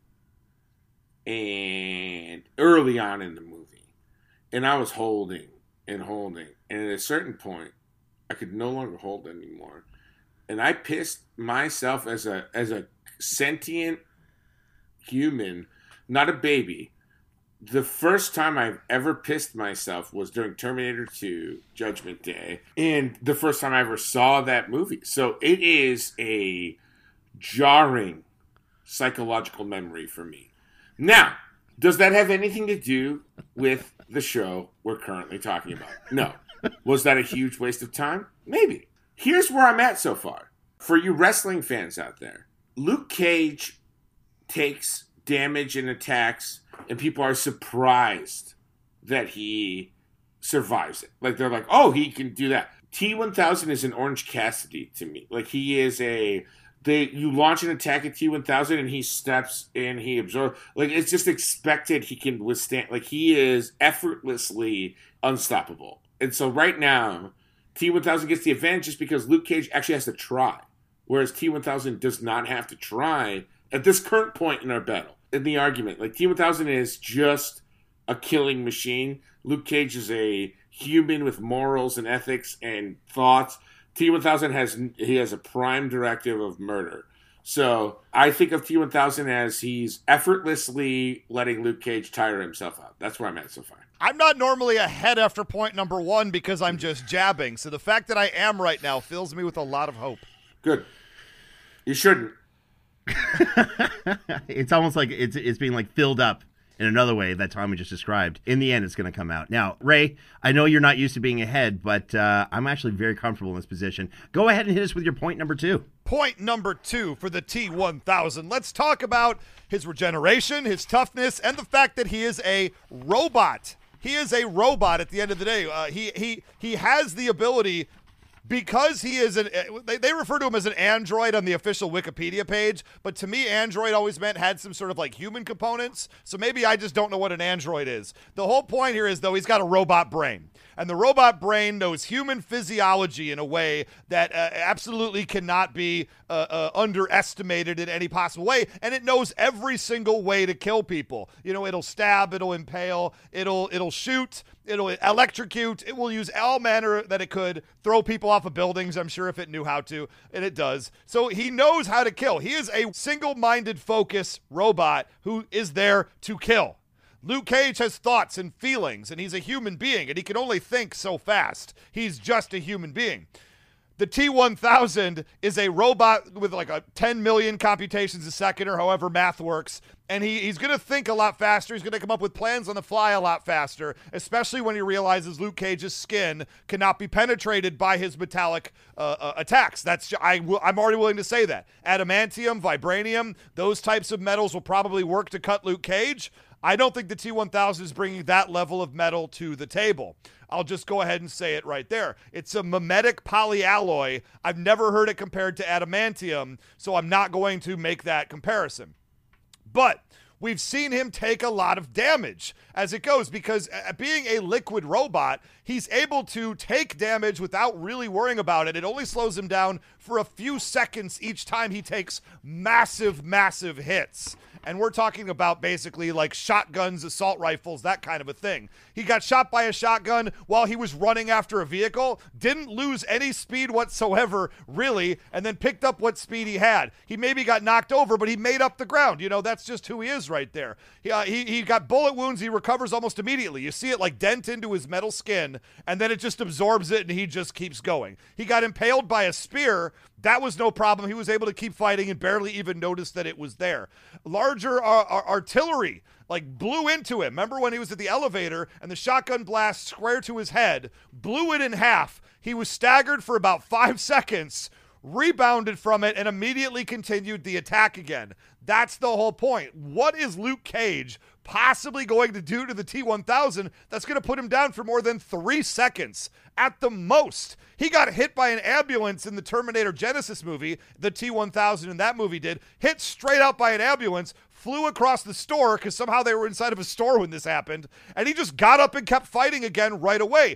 And early on in the movie. And I was holding. And at a certain point, I could no longer hold anymore. And I pissed myself as a sentient human, not a baby. The first time I've ever pissed myself was during Terminator 2 Judgment Day, and the first time I ever saw that movie. So it is a jarring psychological memory for me. Now, does that have anything to do with the show we're currently talking about? No. Was that a huge waste of time? Maybe. Here's where I'm at so far. For you wrestling fans out there, Luke Cage takes damage and attacks, and people are surprised that he survives it. Like, they're like, oh, he can do that. T-1000 is an Orange Cassidy to me. Like, he is you launch an attack at T-1000 and he steps in, he absorbs. Like, it's just expected he can withstand. Like, he is effortlessly unstoppable. And so right now, T-1000 gets the advantage just because Luke Cage actually has to try. Whereas T-1000 does not have to try at this current point in our battle. In the argument, like, T-1000 is just a killing machine. Luke Cage is a human with morals and ethics and thoughts. T-1000 has a prime directive of murder. So I think of T-1000 as he's effortlessly letting Luke Cage tire himself out. That's where I'm at so far. I'm not normally ahead after point number 1 because I'm just jabbing. So the fact that I am right now fills me with a lot of hope. Good. You shouldn't. It's almost like it's being like filled up in another way that Tommy just described. In the end, it's going to come out. Now, Ray, I know you're not used to being ahead, but I'm actually very comfortable in this position. Go ahead and hit us with your point number 2. Point number 2 for the T-1000. Let's talk about his regeneration, his toughness, and the fact that he is a robot. He is a robot at the end of the day. He has the ability, because he is they refer to him as an android on the official Wikipedia page, but to me, android always meant had some sort of like human components, so maybe I just don't know what an android is. The whole point here is, though, he's got a robot brain, and the robot brain knows human physiology in a way that absolutely cannot be underestimated in any possible way, and it knows every single way to kill people. You know, it'll stab, it'll impale, it'll shoot, it'll electrocute, it will use all manner that it could, throw people off of buildings, I'm sure, if it knew how to, and it does. So he knows how to kill. He is a single-minded focus robot who is there to kill. Luke Cage has thoughts and feelings, and he's a human being, and he can only think so fast. He's just a human being. The T-1000 is a robot with like a 10 million computations a second or however math works. And he's going to think a lot faster. He's going to come up with plans on the fly a lot faster, especially when he realizes Luke Cage's skin cannot be penetrated by his metallic attacks. I'm already willing to say that. Adamantium, vibranium, those types of metals will probably work to cut Luke Cage. I don't think the T-1000 is bringing that level of metal to the table. I'll just go ahead and say it right there. It's a mimetic polyalloy. I've never heard it compared to adamantium, so I'm not going to make that comparison. But we've seen him take a lot of damage as it goes because being a liquid robot, he's able to take damage without really worrying about it. It only slows him down for a few seconds each time he takes massive, massive hits. And we're talking about basically like shotguns, assault rifles, that kind of a thing. He got shot by a shotgun while he was running after a vehicle, didn't lose any speed whatsoever, really, and then picked up what speed he had. He maybe got knocked over, but he made up the ground. You know, that's just who he is right there. He got bullet wounds. He recovers almost immediately. You see it like dent into his metal skin, and then it just absorbs it, and he just keeps going. He got impaled by a spear. That was no problem. He was able to keep fighting and barely even notice that it was there. Larger artillery like blew into him. Remember when he was at the elevator and the shotgun blast square to his head, blew it in half. He was staggered for about 5 seconds, rebounded from it, and immediately continued the attack again. That's the whole point. What is Luke Cage possibly going to do to the T-1000 that's going to put him down for more than 3 seconds at the most? He got hit by an ambulance in the Terminator Genesis movie, the T-1000 in that movie did, hit straight out by an ambulance, flew across the store because somehow they were inside of a store when this happened, and he just got up and kept fighting again right away.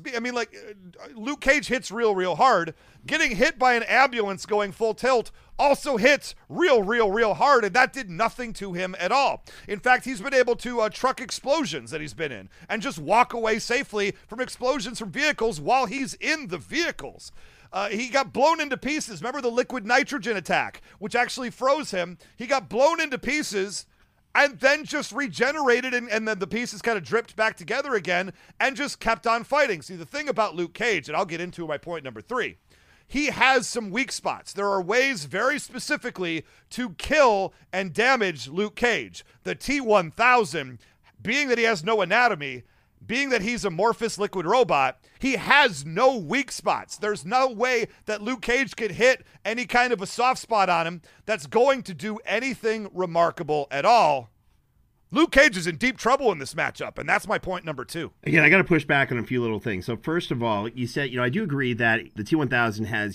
Luke Cage hits real hard. Getting hit by an ambulance going full tilt also hits real hard, and that did nothing to him at all. In fact, he's been able to truck explosions that he's been in and just walk away safely from explosions from vehicles while he's in the vehicles. He got blown into pieces. Remember the liquid nitrogen attack, which actually froze him? He got blown into pieces and then just regenerated, and then the pieces kind of dripped back together again and just kept on fighting. See, the thing about Luke Cage, and I'll get into my point number 3, he has some weak spots. There are ways very specifically to kill and damage Luke Cage. The T-1000, being that he has no anatomy, being that he's a amorphous liquid robot, he has no weak spots. There's no way that Luke Cage could hit any kind of a soft spot on him that's going to do anything remarkable at all. Luke Cage is in deep trouble in this matchup, and that's my point number 2. Again, I got to push back on a few little things. So first of all, you said, I do agree that the T-1000 has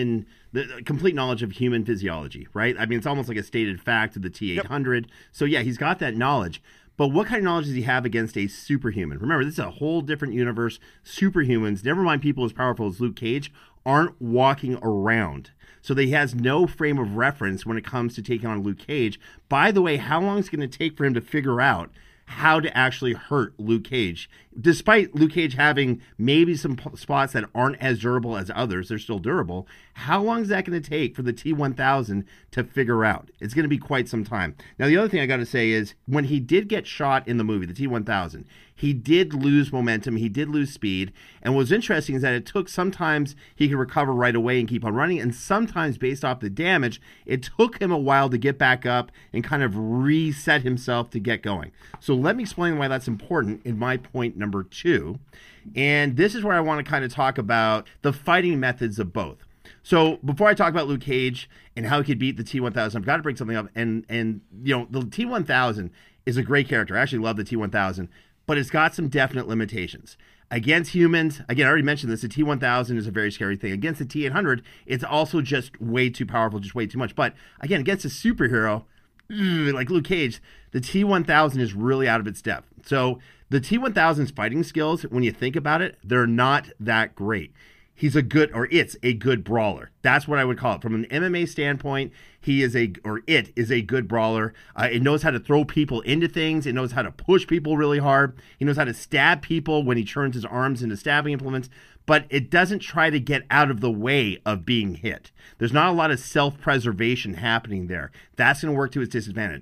the complete knowledge of human physiology, right? I mean, it's almost like a stated fact of the T-800. Yep. So yeah, he's got that knowledge. But what kind of knowledge does he have against a superhuman? Remember, this is a whole different universe. Superhumans, never mind people as powerful as Luke Cage, aren't walking around. So he has no frame of reference when it comes to taking on Luke Cage. By the way, how long is it going to take for him to figure out how to actually hurt Luke Cage? Despite Luke Cage having maybe some spots that aren't as durable as others, they're still durable. How long is that going to take for the T-1000 to figure out? It's going to be quite some time. Now, the other thing I got to say is when he did get shot in the movie, the T-1000, he did lose momentum. He did lose speed. And what was interesting is that it took sometimes he could recover right away and keep on running. And sometimes based off the damage, it took him a while to get back up and kind of reset himself to get going. So let me explain why that's important in my point number 2. And this is where I want to kind of talk about the fighting methods of both. So before I talk about Luke Cage and how he could beat the T-1000, I've got to bring something up. And the T-1000 is a great character. I actually love the T-1000. But it's got some definite limitations. Against humans, again, I already mentioned this, the T-1000 is a very scary thing. Against the T-800, it's also just way too powerful, just way too much. But again, against a superhero like Luke Cage, the T-1000 is really out of its depth. So the T-1000's fighting skills, when you think about it, they're not that great. It's a good brawler. That's what I would call it. From an MMA standpoint, it is a good brawler. It knows how to throw people into things. It knows how to push people really hard. He knows how to stab people when he turns his arms into stabbing implements. But it doesn't try to get out of the way of being hit. There's not a lot of self-preservation happening there. That's going to work to his disadvantage.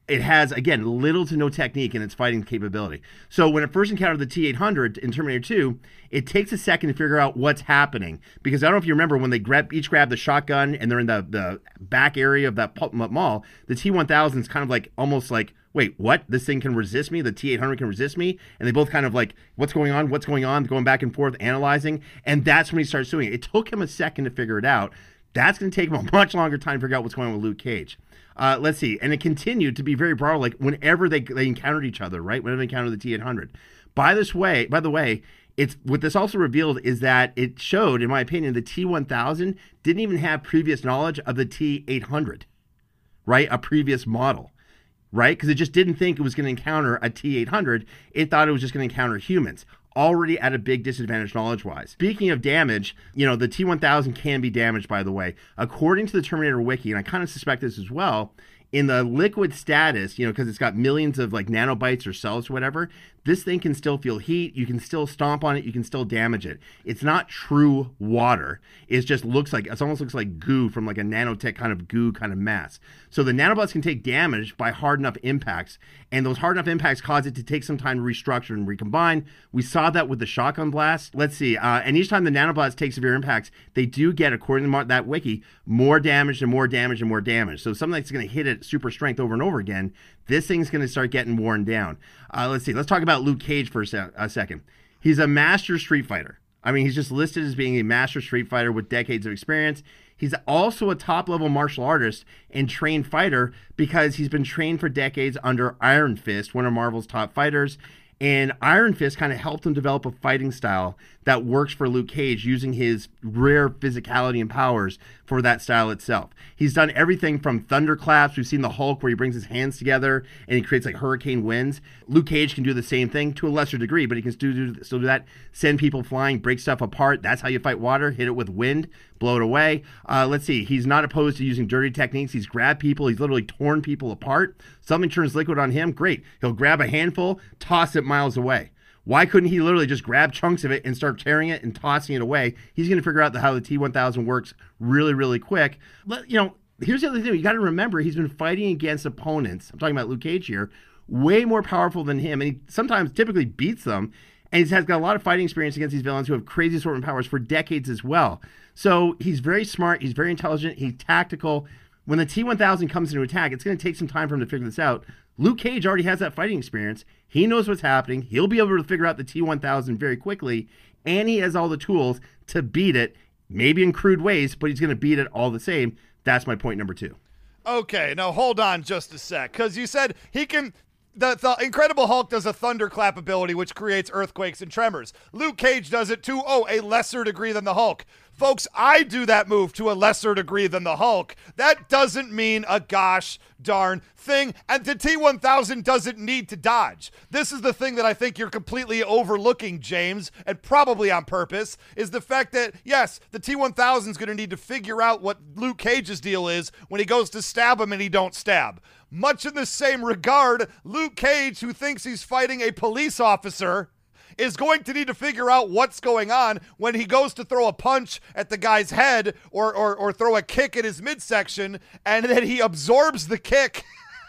it has, again, little to no technique in its fighting capability. So when it first encountered the T-800 in Terminator 2, it takes a second to figure out what's happening. Because I don't know if you remember when they each grab the shotgun and they're in the back area of that mall, the T-1000 is kind of like, almost like, wait, what? This thing can resist me? The T-800 can resist me? And they both kind of like, what's going on? What's going on? Going back and forth, analyzing. And that's when he starts doing it. It took him a second to figure it out. That's going to take him a much longer time to figure out what's going on with Luke Cage. Let's see. And it continued to be very brutal, like whenever they encountered each other, right? Whenever they encountered the T-800. By the way, it's what this also revealed is that it showed, in my opinion, the T-1000 didn't even have previous knowledge of the T-800, right? A previous model, right? Because it just didn't think it was going to encounter a T-800. It thought it was just going to encounter humans. Already at a big disadvantage knowledge-wise. Speaking of damage, the T-1000 can be damaged, by the way. According to the Terminator Wiki, and I kind of suspect this as well, in the liquid status, because it's got millions of like nanobytes or cells or whatever, this thing can still feel heat. You can still stomp on it. You can still damage it. It's not true water. It almost looks like goo from like a nanotech kind of goo kind of mass. So the nanobots can take damage by hard enough impacts, and those hard enough impacts cause it to take some time to restructure and recombine. We saw that with the shotgun blast. Let's see. And each time the nanobots take severe impacts, they do get, according to that wiki, more damage and more damage and more damage. So something that's going to hit it super strength over and over again, this thing's going to start getting worn down. Let's see. Let's talk about Luke Cage for a second. He's a master street fighter. I mean, he's just listed as being a master street fighter with decades of experience. He's also a top-level martial artist and trained fighter because he's been trained for decades under Iron Fist, one of Marvel's top fighters. And Iron Fist kind of helped him develop a fighting style that works for Luke Cage, using his rare physicality and powers for that style itself. He's done everything from thunderclaps. We've seen the Hulk where he brings his hands together and he creates like hurricane winds. Luke Cage can do the same thing to a lesser degree, but he can still do that. Send people flying, break stuff apart. That's how you fight water. Hit it with wind, blow it away. Let's see. He's not opposed to using dirty techniques. He's grabbed people. He's literally torn people apart. Something turns liquid on him. Great. He'll grab a handful, toss it miles away. Why couldn't he literally just grab chunks of it and start tearing it and tossing it away? He's going to figure out how the T-1000 works really, really quick. But, here's the other thing. You got to remember, he's been fighting against opponents. I'm talking about Luke Cage here. Way more powerful than him. And he sometimes typically beats them. And he's got a lot of fighting experience against these villains who have crazy assortment powers for decades as well. So he's very smart. He's very intelligent. He's tactical. When the T-1000 comes into attack, it's going to take some time for him to figure this out. Luke Cage already has that fighting experience. He knows what's happening. He'll be able to figure out the T-1000 very quickly, and he has all the tools to beat it, maybe in crude ways, but he's going to beat it all the same. That's my point number 2. Okay, now hold on just a sec, because you said he can... The Incredible Hulk does a thunderclap ability, which creates earthquakes and tremors. Luke Cage does it to, a lesser degree than the Hulk. Folks, I do that move to a lesser degree than the Hulk. That doesn't mean a gosh darn thing, and the T-1000 doesn't need to dodge. This is the thing that I think you're completely overlooking, James, and probably on purpose, is the fact that, yes, the T-1000 is going to need to figure out what Luke Cage's deal is when he goes to stab him and he don't stab. Much in the same regard, Luke Cage, who thinks he's fighting a police officer, is going to need to figure out what's going on when he goes to throw a punch at the guy's head or throw a kick at his midsection, and then he absorbs the kick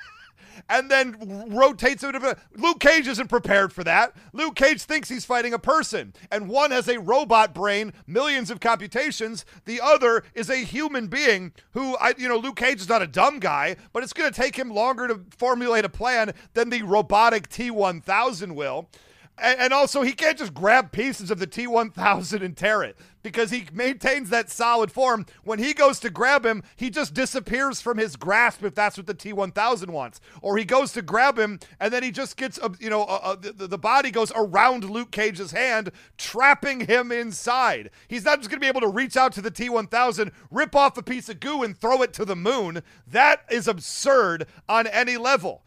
and then rotates it. Luke Cage isn't prepared for that. Luke Cage thinks he's fighting a person, and one has a robot brain, millions of computations. The other is a human being who, Luke Cage is not a dumb guy, but it's going to take him longer to formulate a plan than the robotic T-1000 will. And also, he can't just grab pieces of the T-1000 and tear it, because he maintains that solid form. When he goes to grab him, he just disappears from his grasp, if that's what the T-1000 wants. Or he goes to grab him, and then he just gets, the body goes around Luke Cage's hand, trapping him inside. He's not just going to be able to reach out to the T-1000, rip off a piece of goo, and throw it to the moon. That is absurd on any level.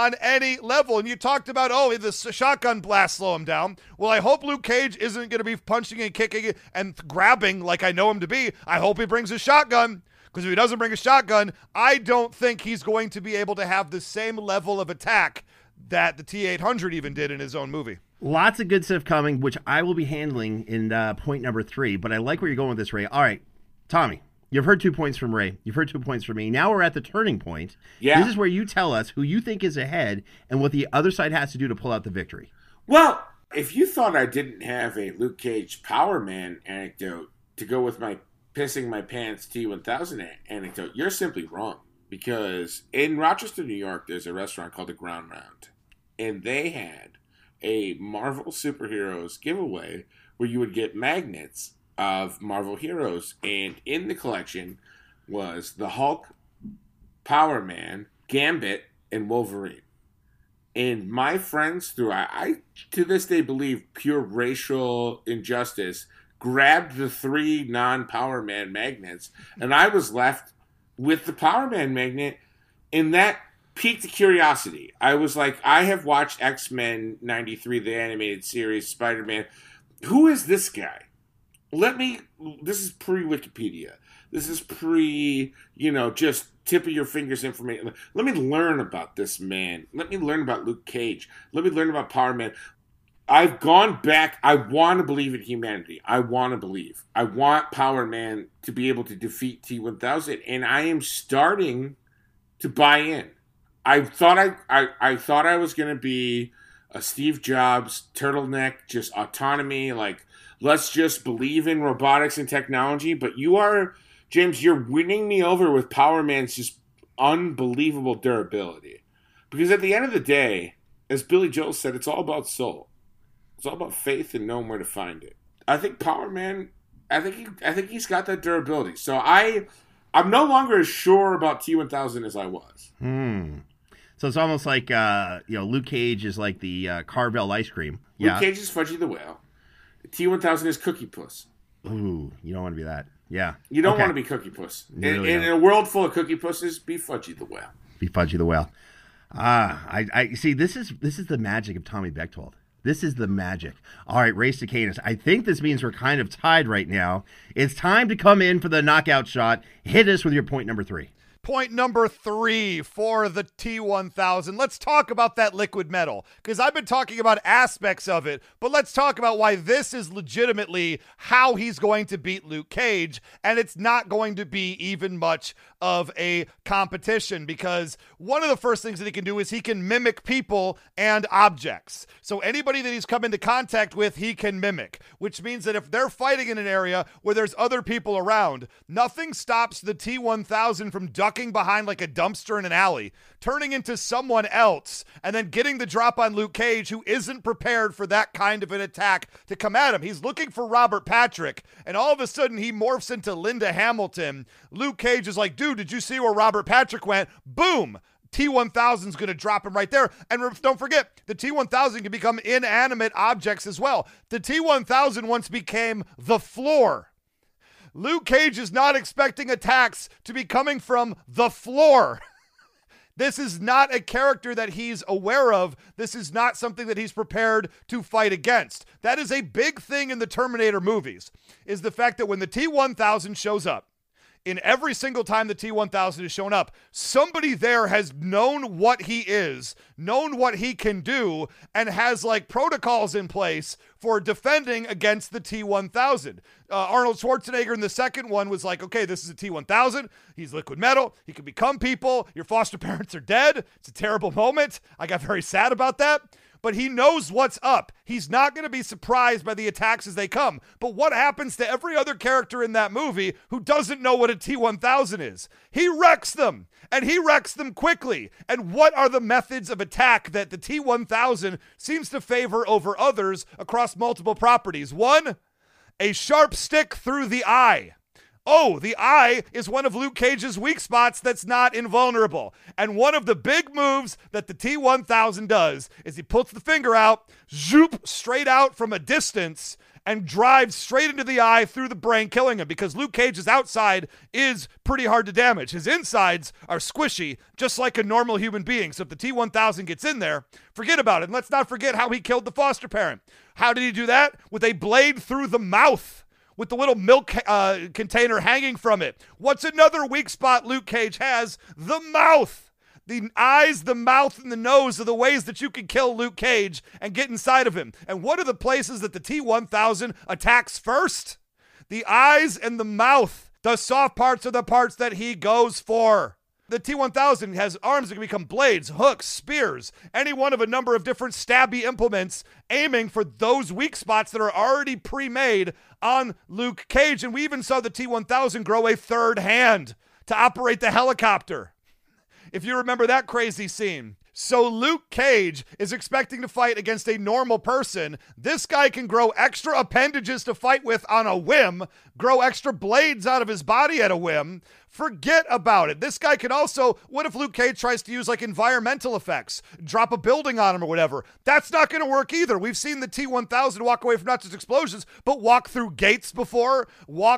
And you talked about, the shotgun blast slow him down. Well, I hope Luke Cage isn't going to be punching and kicking and grabbing like I know him to be. I hope he brings a shotgun, because if he doesn't bring a shotgun, I don't think he's going to be able to have the same level of attack that the T-800 even did in his own movie. Lots of good stuff coming, which I will be handling in point number 3, but I like where you're going with this, Ray. All right, Tommy, You've heard 2 points from Ray. You've heard 2 points from me. Now we're at the turning point. Yeah. This is where you tell us who you think is ahead and what the other side has to do to pull out the victory. Well, if you thought I didn't have a Luke Cage Power Man anecdote to go with my pissing my pants T1000 anecdote, you're simply wrong. Because in Rochester, New York, there's a restaurant called the Ground Round. And they had a Marvel Superheroes giveaway where you would get magnets of Marvel heroes. And in the collection was the Hulk, Power Man, Gambit, and Wolverine. And my friends, through I to this day believe pure racial injustice, grabbed the 3 non-Power Man magnets, and I was left with the Power Man magnet, and that piqued curiosity. I was like, I have watched X-Men 93, the animated series, Spider-Man. Who is this guy? This is pre-Wikipedia. This is just tip of your fingers information. Let me learn about this man. Let me learn about Luke Cage. Let me learn about Power Man. I've gone back. I want to believe in humanity. I want to believe. I want Power Man to be able to defeat T1000, and I am starting to buy in. I thought I was going to be a Steve Jobs turtleneck, just autonomy, like let's just believe in robotics and technology. But you are, James, you're winning me over with Power Man's just unbelievable durability. Because at the end of the day, as Billy Joel said, it's all about soul. It's all about faith and knowing where to find it. I think Power Man, I think he's got that durability. So I'm no longer as sure about T1000 as I was. So it's almost like Luke Cage is like the Carvel ice cream. Luke Cage is Fudgy the Whale. T1000 is Cookie Puss. Ooh, you don't want to be that. Yeah. You don't want to be Cookie Puss. Really in a world full of Cookie Pusses, be Fudgy the Whale. Be Fudgy the Whale. I see. This is the magic of Tommy Bechtold. This is the magic. All right, Race to Canis. I think this means we're kind of tied right now. It's time to come in for the knockout shot. Hit us with your point number 3. Point number 3 for the T1000. Let's talk about that liquid metal, because I've been talking about aspects of it, but let's talk about why this is legitimately how he's going to beat Luke Cage, and it's not going to be even much of a competition, because one of the first things that he can do is he can mimic people and objects. So anybody that he's come into contact with, he can mimic, which means that if they're fighting in an area where there's other people around, nothing stops the T1000 from ducking behind like a dumpster in an alley, turning into someone else, and then getting the drop on Luke Cage, who isn't prepared for that kind of an attack to come at him. He's looking for Robert Patrick, and all of a sudden he morphs into Linda Hamilton. Luke Cage is like, dude, did you see where Robert Patrick went? Boom! T1000's going to drop him right there. And don't forget, the T1000 can become inanimate objects as well. The T1000 once became the floor. Luke Cage is not expecting attacks to be coming from the floor. This is not a character that he's aware of. This is not something that he's prepared to fight against. That is a big thing in the Terminator movies, is the fact that when the T1000 shows up, in every single time the T1000 has shown up, somebody there has known what he is, known what he can do, and has like protocols in place for defending against the T1000. Arnold Schwarzenegger in the second one was like, okay, this is a T1000. He's liquid metal. He can become people. Your foster parents are dead. It's a terrible moment. I got very sad about that. But he knows what's up. He's not going to be surprised by the attacks as they come. But what happens to every other character in that movie who doesn't know what a T1000 is? He wrecks them, and he wrecks them quickly. And what are the methods of attack that the T1000 seems to favor over others across multiple properties? 1, a sharp stick through the eye. Oh, the eye is one of Luke Cage's weak spots that's not invulnerable. And one of the big moves that the T1000 does is he puts the finger out, zoop, straight out from a distance, and drives straight into the eye through the brain, killing him, because Luke Cage's outside is pretty hard to damage. His insides are squishy, just like a normal human being. So if the T1000 gets in there, forget about it. And let's not forget how he killed the foster parent. How did he do that? With a blade through the mouth, with the little milk container hanging from it. What's another weak spot Luke Cage has? The mouth. The eyes, the mouth, and the nose are the ways that you can kill Luke Cage and get inside of him. And what are the places that the T1000 attacks first? The eyes and the mouth. The soft parts are the parts that he goes for. The T-1000 has arms that can become blades, hooks, spears, any one of a number of different stabby implements aiming for those weak spots that are already pre-made on Luke Cage. And we even saw the T-1000 grow a third hand to operate the helicopter, if you remember that crazy scene. So Luke Cage is expecting to fight against a normal person. This guy can grow extra appendages to fight with on a whim, grow extra blades out of his body at a whim. Forget about it. This guy can also, what if Luke Cage tries to use like environmental effects, drop a building on him or whatever? That's not going to work either. We've seen the T-1000 walk away from not just explosions, but walk through gates before,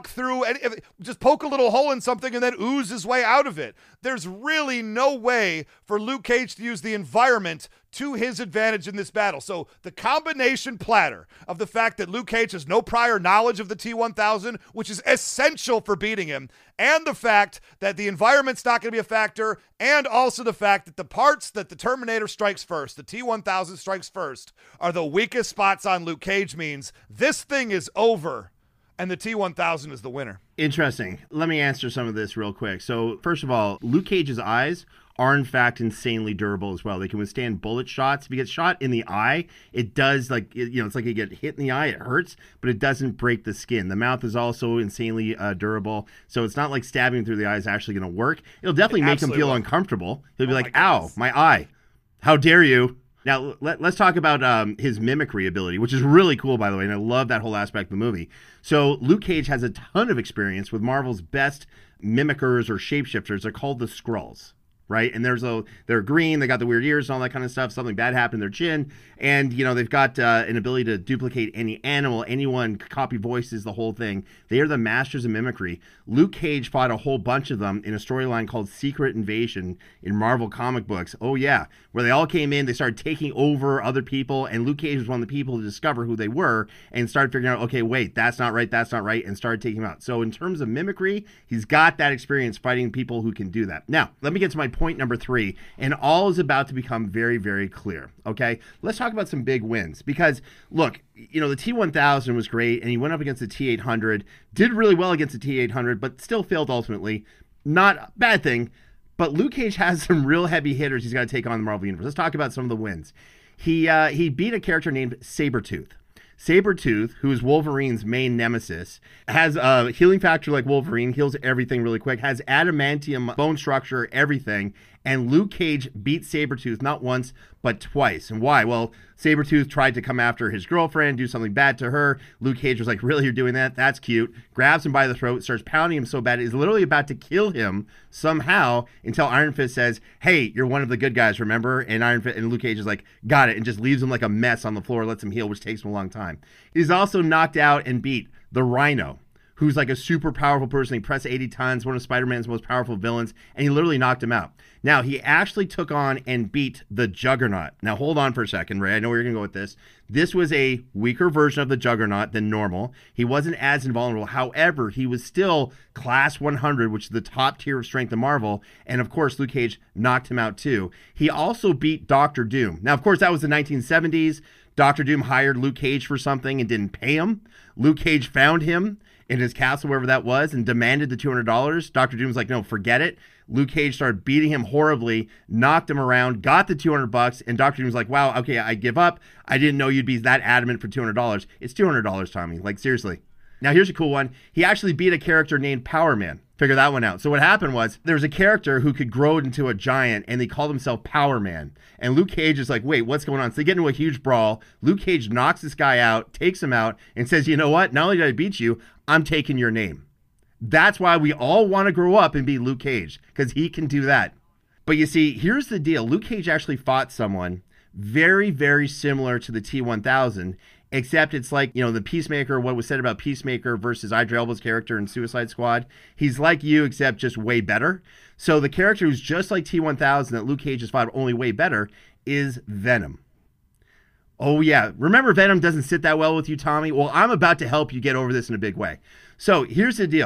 just poke a little hole in something and then ooze his way out of it. There's really no way for Luke Cage to use the environment to his advantage in this battle. So the combination platter of the fact that Luke Cage has no prior knowledge of the T-1000, which is essential for beating him, and the fact that the environment's not going to be a factor, and also the fact that the parts that the Terminator strikes first, the T-1000 strikes first, are the weakest spots on Luke Cage means this thing is over, and the T-1000 is the winner. Interesting. Let me answer some of this real quick. So first of all, Luke Cage's eyes are in fact insanely durable as well. They can withstand bullet shots. If you get shot in the eye, it does it's like you get hit in the eye, it hurts, but it doesn't break the skin. The mouth is also insanely durable. So it's not like stabbing through the eye is actually going to work. It'll definitely make him feel uncomfortable. He'll be like, ow, my eye. How dare you? Now, let's talk about his mimicry ability, which is really cool, by the way, and I love that whole aspect of the movie. So Luke Cage has a ton of experience with Marvel's best mimickers or shapeshifters. They're called the Skrulls. Right, and they're green. They got the weird ears and all that kind of stuff. Something bad happened in their chin, and they've got an ability to duplicate any animal, anyone, copy voices, the whole thing. They are the masters of mimicry. Luke Cage fought a whole bunch of them in a storyline called Secret Invasion in Marvel comic books. Oh yeah, where they all came in, they started taking over other people, and Luke Cage was one of the people to discover who they were and started figuring out, okay, wait, that's not right, and started taking them out. So in terms of mimicry, he's got that experience fighting people who can do that. Now, let me get to my point number 3, and all is about to become very, very clear, okay? Let's talk about some big wins, because, look, the T-1000 was great, and he went up against the T-800, did really well against the T-800, but still failed ultimately. Not a bad thing, but Luke Cage has some real heavy hitters he's got to take on in the Marvel Universe. Let's talk about some of the wins. He beat a character named Sabretooth. Sabretooth, who is Wolverine's main nemesis, has a healing factor like Wolverine, heals everything really quick, has adamantium bone structure, everything, and Luke Cage beat Sabretooth not once, but twice. And why? Well, Sabretooth tried to come after his girlfriend, do something bad to her. Luke Cage was like, really, you're doing that? That's cute. Grabs him by the throat, starts pounding him so bad, he's literally about to kill him somehow until Iron Fist says, hey, you're one of the good guys, remember? And Luke Cage is like, got it, and just leaves him like a mess on the floor, lets him heal, which takes him a long time. He's also knocked out and beat the Rhino, who's like a super powerful person. He pressed 80 tons, one of Spider-Man's most powerful villains, and he literally knocked him out. Now, he actually took on and beat the Juggernaut. Now, hold on for a second, Ray. I know where you're going to go with this. This was a weaker version of the Juggernaut than normal. He wasn't as invulnerable. However, he was still Class 100, which is the top tier of strength in Marvel. And, of course, Luke Cage knocked him out, too. He also beat Dr. Doom. Now, of course, that was the 1970s. Dr. Doom hired Luke Cage for something and didn't pay him. Luke Cage found him in his castle, wherever that was, and demanded the $200. Dr. Doom was like, no, forget it. Luke Cage started beating him horribly, knocked him around, got the $200, and Dr. Doom was like, wow, okay, I give up. I didn't know you'd be that adamant for $200. It's $200, Tommy. Like, seriously. Now, here's a cool one. He actually beat a character named Power Man. Figure that one out. So what happened was there was a character who could grow into a giant, and they called himself Power Man. And Luke Cage is like, wait, what's going on? So they get into a huge brawl. Luke Cage knocks this guy out, takes him out, and says, you know what? Not only did I beat you, I'm taking your name. That's why we all want to grow up and be Luke Cage, because he can do that. But you see, here's the deal. Luke Cage actually fought someone very, very similar to the T-1000, except it's like, the Peacemaker, what was said about Peacemaker versus Idris Elba's character in Suicide Squad. He's like you, except just way better. So the character who's just like T-1000 that Luke Cage has fought, only way better, is Venom. Oh, yeah. Remember, Venom doesn't sit that well with you, Tommy? Well, I'm about to help you get over this in a big way. So here's the deal.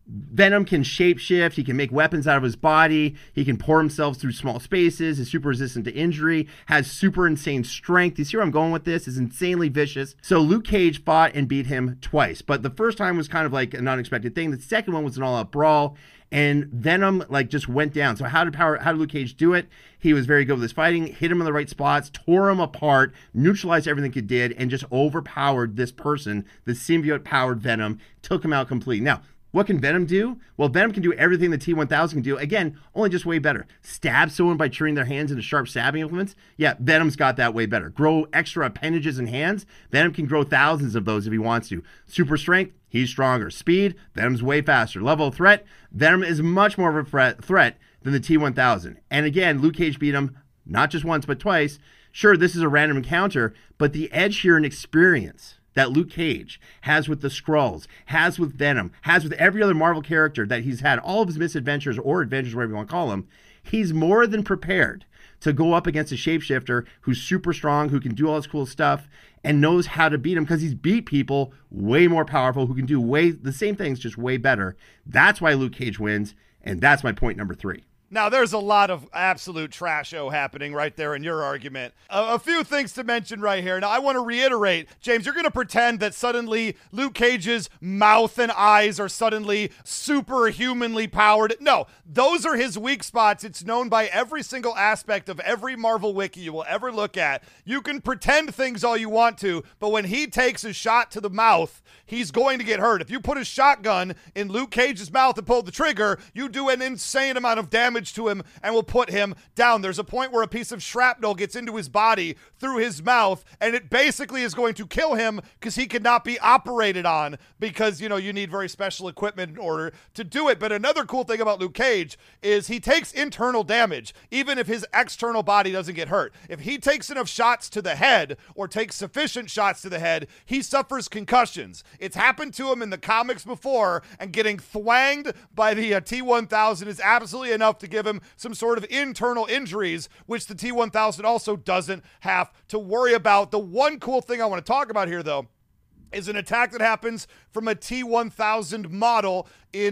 Venom can shapeshift. He can make weapons out of his body. He can pour himself through small spaces. Is super resistant to injury. Has super insane strength. You see where I'm going with this? Is insanely vicious. So Luke Cage fought and beat him twice. But the first time was kind of like an unexpected thing. The second one was an all-out brawl. And Venom just went down. So how did Luke Cage do it? He was very good with his fighting, hit him in the right spots, tore him apart, neutralized everything he did, and just overpowered this person. The symbiote-powered Venom took him out completely. Now, what can Venom do? Well, Venom can do everything the T-1000 can do. Again, only just way better. Stab someone by turning their hands into sharp stabbing implements? Yeah, Venom's got that way better. Grow extra appendages in hands? Venom can grow thousands of those if he wants to. Super strength? He's stronger. Speed? Venom's way faster. Level of threat? Venom is much more of a threat than the T-1000. And again, Luke Cage beat him not just once, but twice. Sure, this is a random encounter, but the edge here in experience that Luke Cage has with the Skrulls, has with Venom, has with every other Marvel character that he's had, all of his misadventures or adventures, whatever you want to call them, he's more than prepared to go up against a shapeshifter who's super strong, who can do all this cool stuff, and knows how to beat him because he's beat people way more powerful who can do way the same things, just way better. That's why Luke Cage wins, and that's my point number 3. Now, there's a lot of absolute trash-o happening right there in your argument. A few things to mention right here. Now, I want to reiterate, James, you're going to pretend that suddenly Luke Cage's mouth and eyes are suddenly superhumanly powered. No, those are his weak spots. It's known by every single aspect of every Marvel wiki you will ever look at. You can pretend things all you want to, but when he takes a shot to the mouth, he's going to get hurt. If you put a shotgun in Luke Cage's mouth and pull the trigger, you do an insane amount of damage to him and will put him down. There's a point where a piece of shrapnel gets into his body through his mouth, and it basically is going to kill him because he cannot be operated on because, you need very special equipment in order to do it. But another cool thing about Luke Cage is he takes internal damage, even if his external body doesn't get hurt. If he takes enough shots to the head or takes sufficient shots to the head, he suffers concussions. It's happened to him in the comics before, and getting thwanged by the T-1000 is absolutely enough to give him some sort of internal injuries, which the T-1000 also doesn't have to worry about. The one cool thing I want to talk about here, though, is an attack that happens from a T-1000 model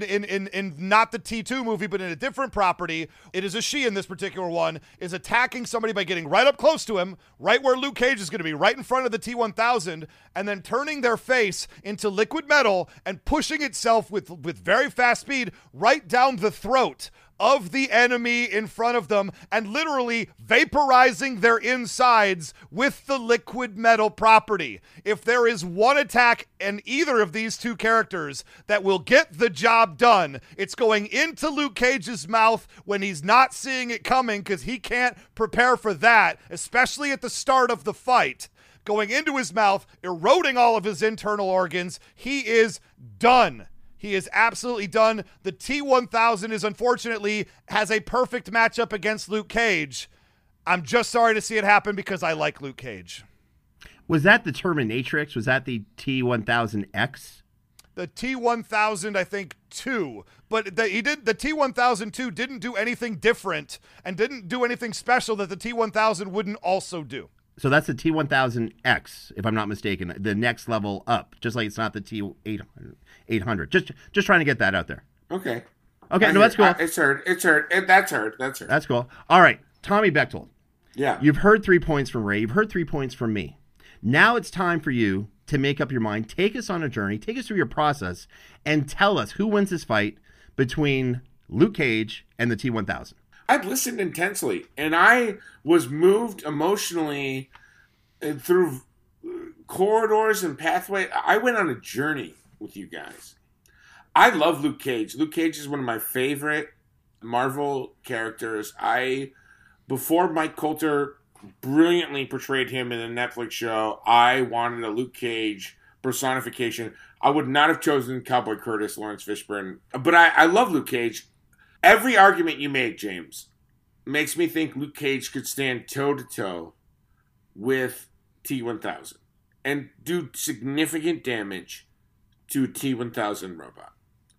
in not the T2 movie, but in a different property. It is a she in this particular one, is attacking somebody by getting right up close to him, right where Luke Cage is going to be, right in front of the T-1000, and then turning their face into liquid metal and pushing itself with very fast speed right down the throat of the enemy in front of them and literally vaporizing their insides with the liquid metal property. If there is one attack in either of these two characters that will get the job done, it's going into Luke Cage's mouth when he's not seeing it coming because he can't prepare for that, especially at the start of the fight. Going into his mouth, eroding all of his internal organs, he is done. He is absolutely done. The T-1000 is unfortunately has a perfect matchup against Luke Cage. I'm just sorry to see it happen because I like Luke Cage. Was that the Terminatrix? Was that the T-1000X? The T-1000, I think, 2. But the T-1000 2 didn't do anything different and didn't do anything special that the T-1000 wouldn't also do. So that's the T-1000X, if I'm not mistaken, the next level up, just like it's not the T-800. Just trying to get that out there. Okay. Okay, no, that's cool. It's heard. That's heard. That's cool. All right, Tommy Bechtold. Yeah. You've heard 3 points from Ray. You've heard 3 points from me. Now it's time for you to make up your mind. Take us on a journey. Take us through your process and tell us who wins this fight between Luke Cage and the T-1000. I'd listened intensely, and I was moved emotionally through corridors and pathways. I went on a journey with you guys. I love Luke Cage. Luke Cage is one of my favorite Marvel characters. Before Mike Coulter brilliantly portrayed him in the Netflix show, I wanted a Luke Cage personification. I would not have chosen Cowboy Curtis, Lawrence Fishburne, but I love Luke Cage. Every argument you make, James, makes me think Luke Cage could stand toe-to-toe with T-1000 and do significant damage to a T-1000 robot.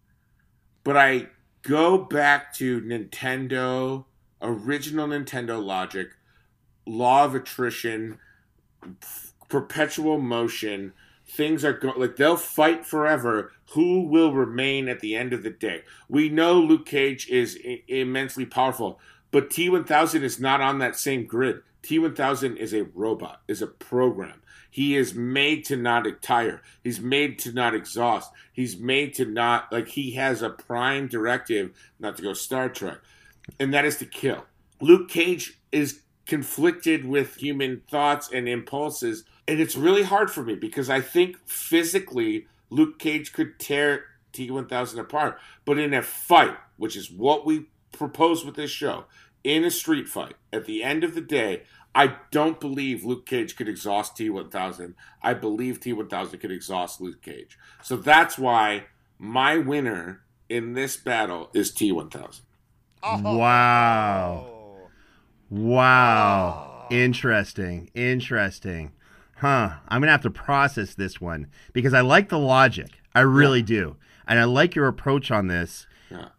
But I go back to Nintendo, original Nintendo logic, law of attrition, perpetual motion, things are going, like, they'll fight forever. Who will remain at the end of the day? We know Luke Cage is immensely powerful, but T-1000 is not on that same grid. T-1000 is a robot, is a program. He is made to not tire. He's made to not exhaust. He's made to not, like, he has a prime directive, not to go Star Trek, and that is to kill. Luke Cage is conflicted with human thoughts and impulses, and it's really hard for me because I think physically Luke Cage could tear T-1000 apart. But in a fight, which is what we propose with this show, in a street fight, at the end of the day, I don't believe Luke Cage could exhaust T-1000. I believe T-1000 could exhaust Luke Cage. So that's why my winner in this battle is T-1000. Oh. Wow. Interesting. Huh. I'm going to have to process this one because I like the logic. I really do. And I like your approach on this. Yeah.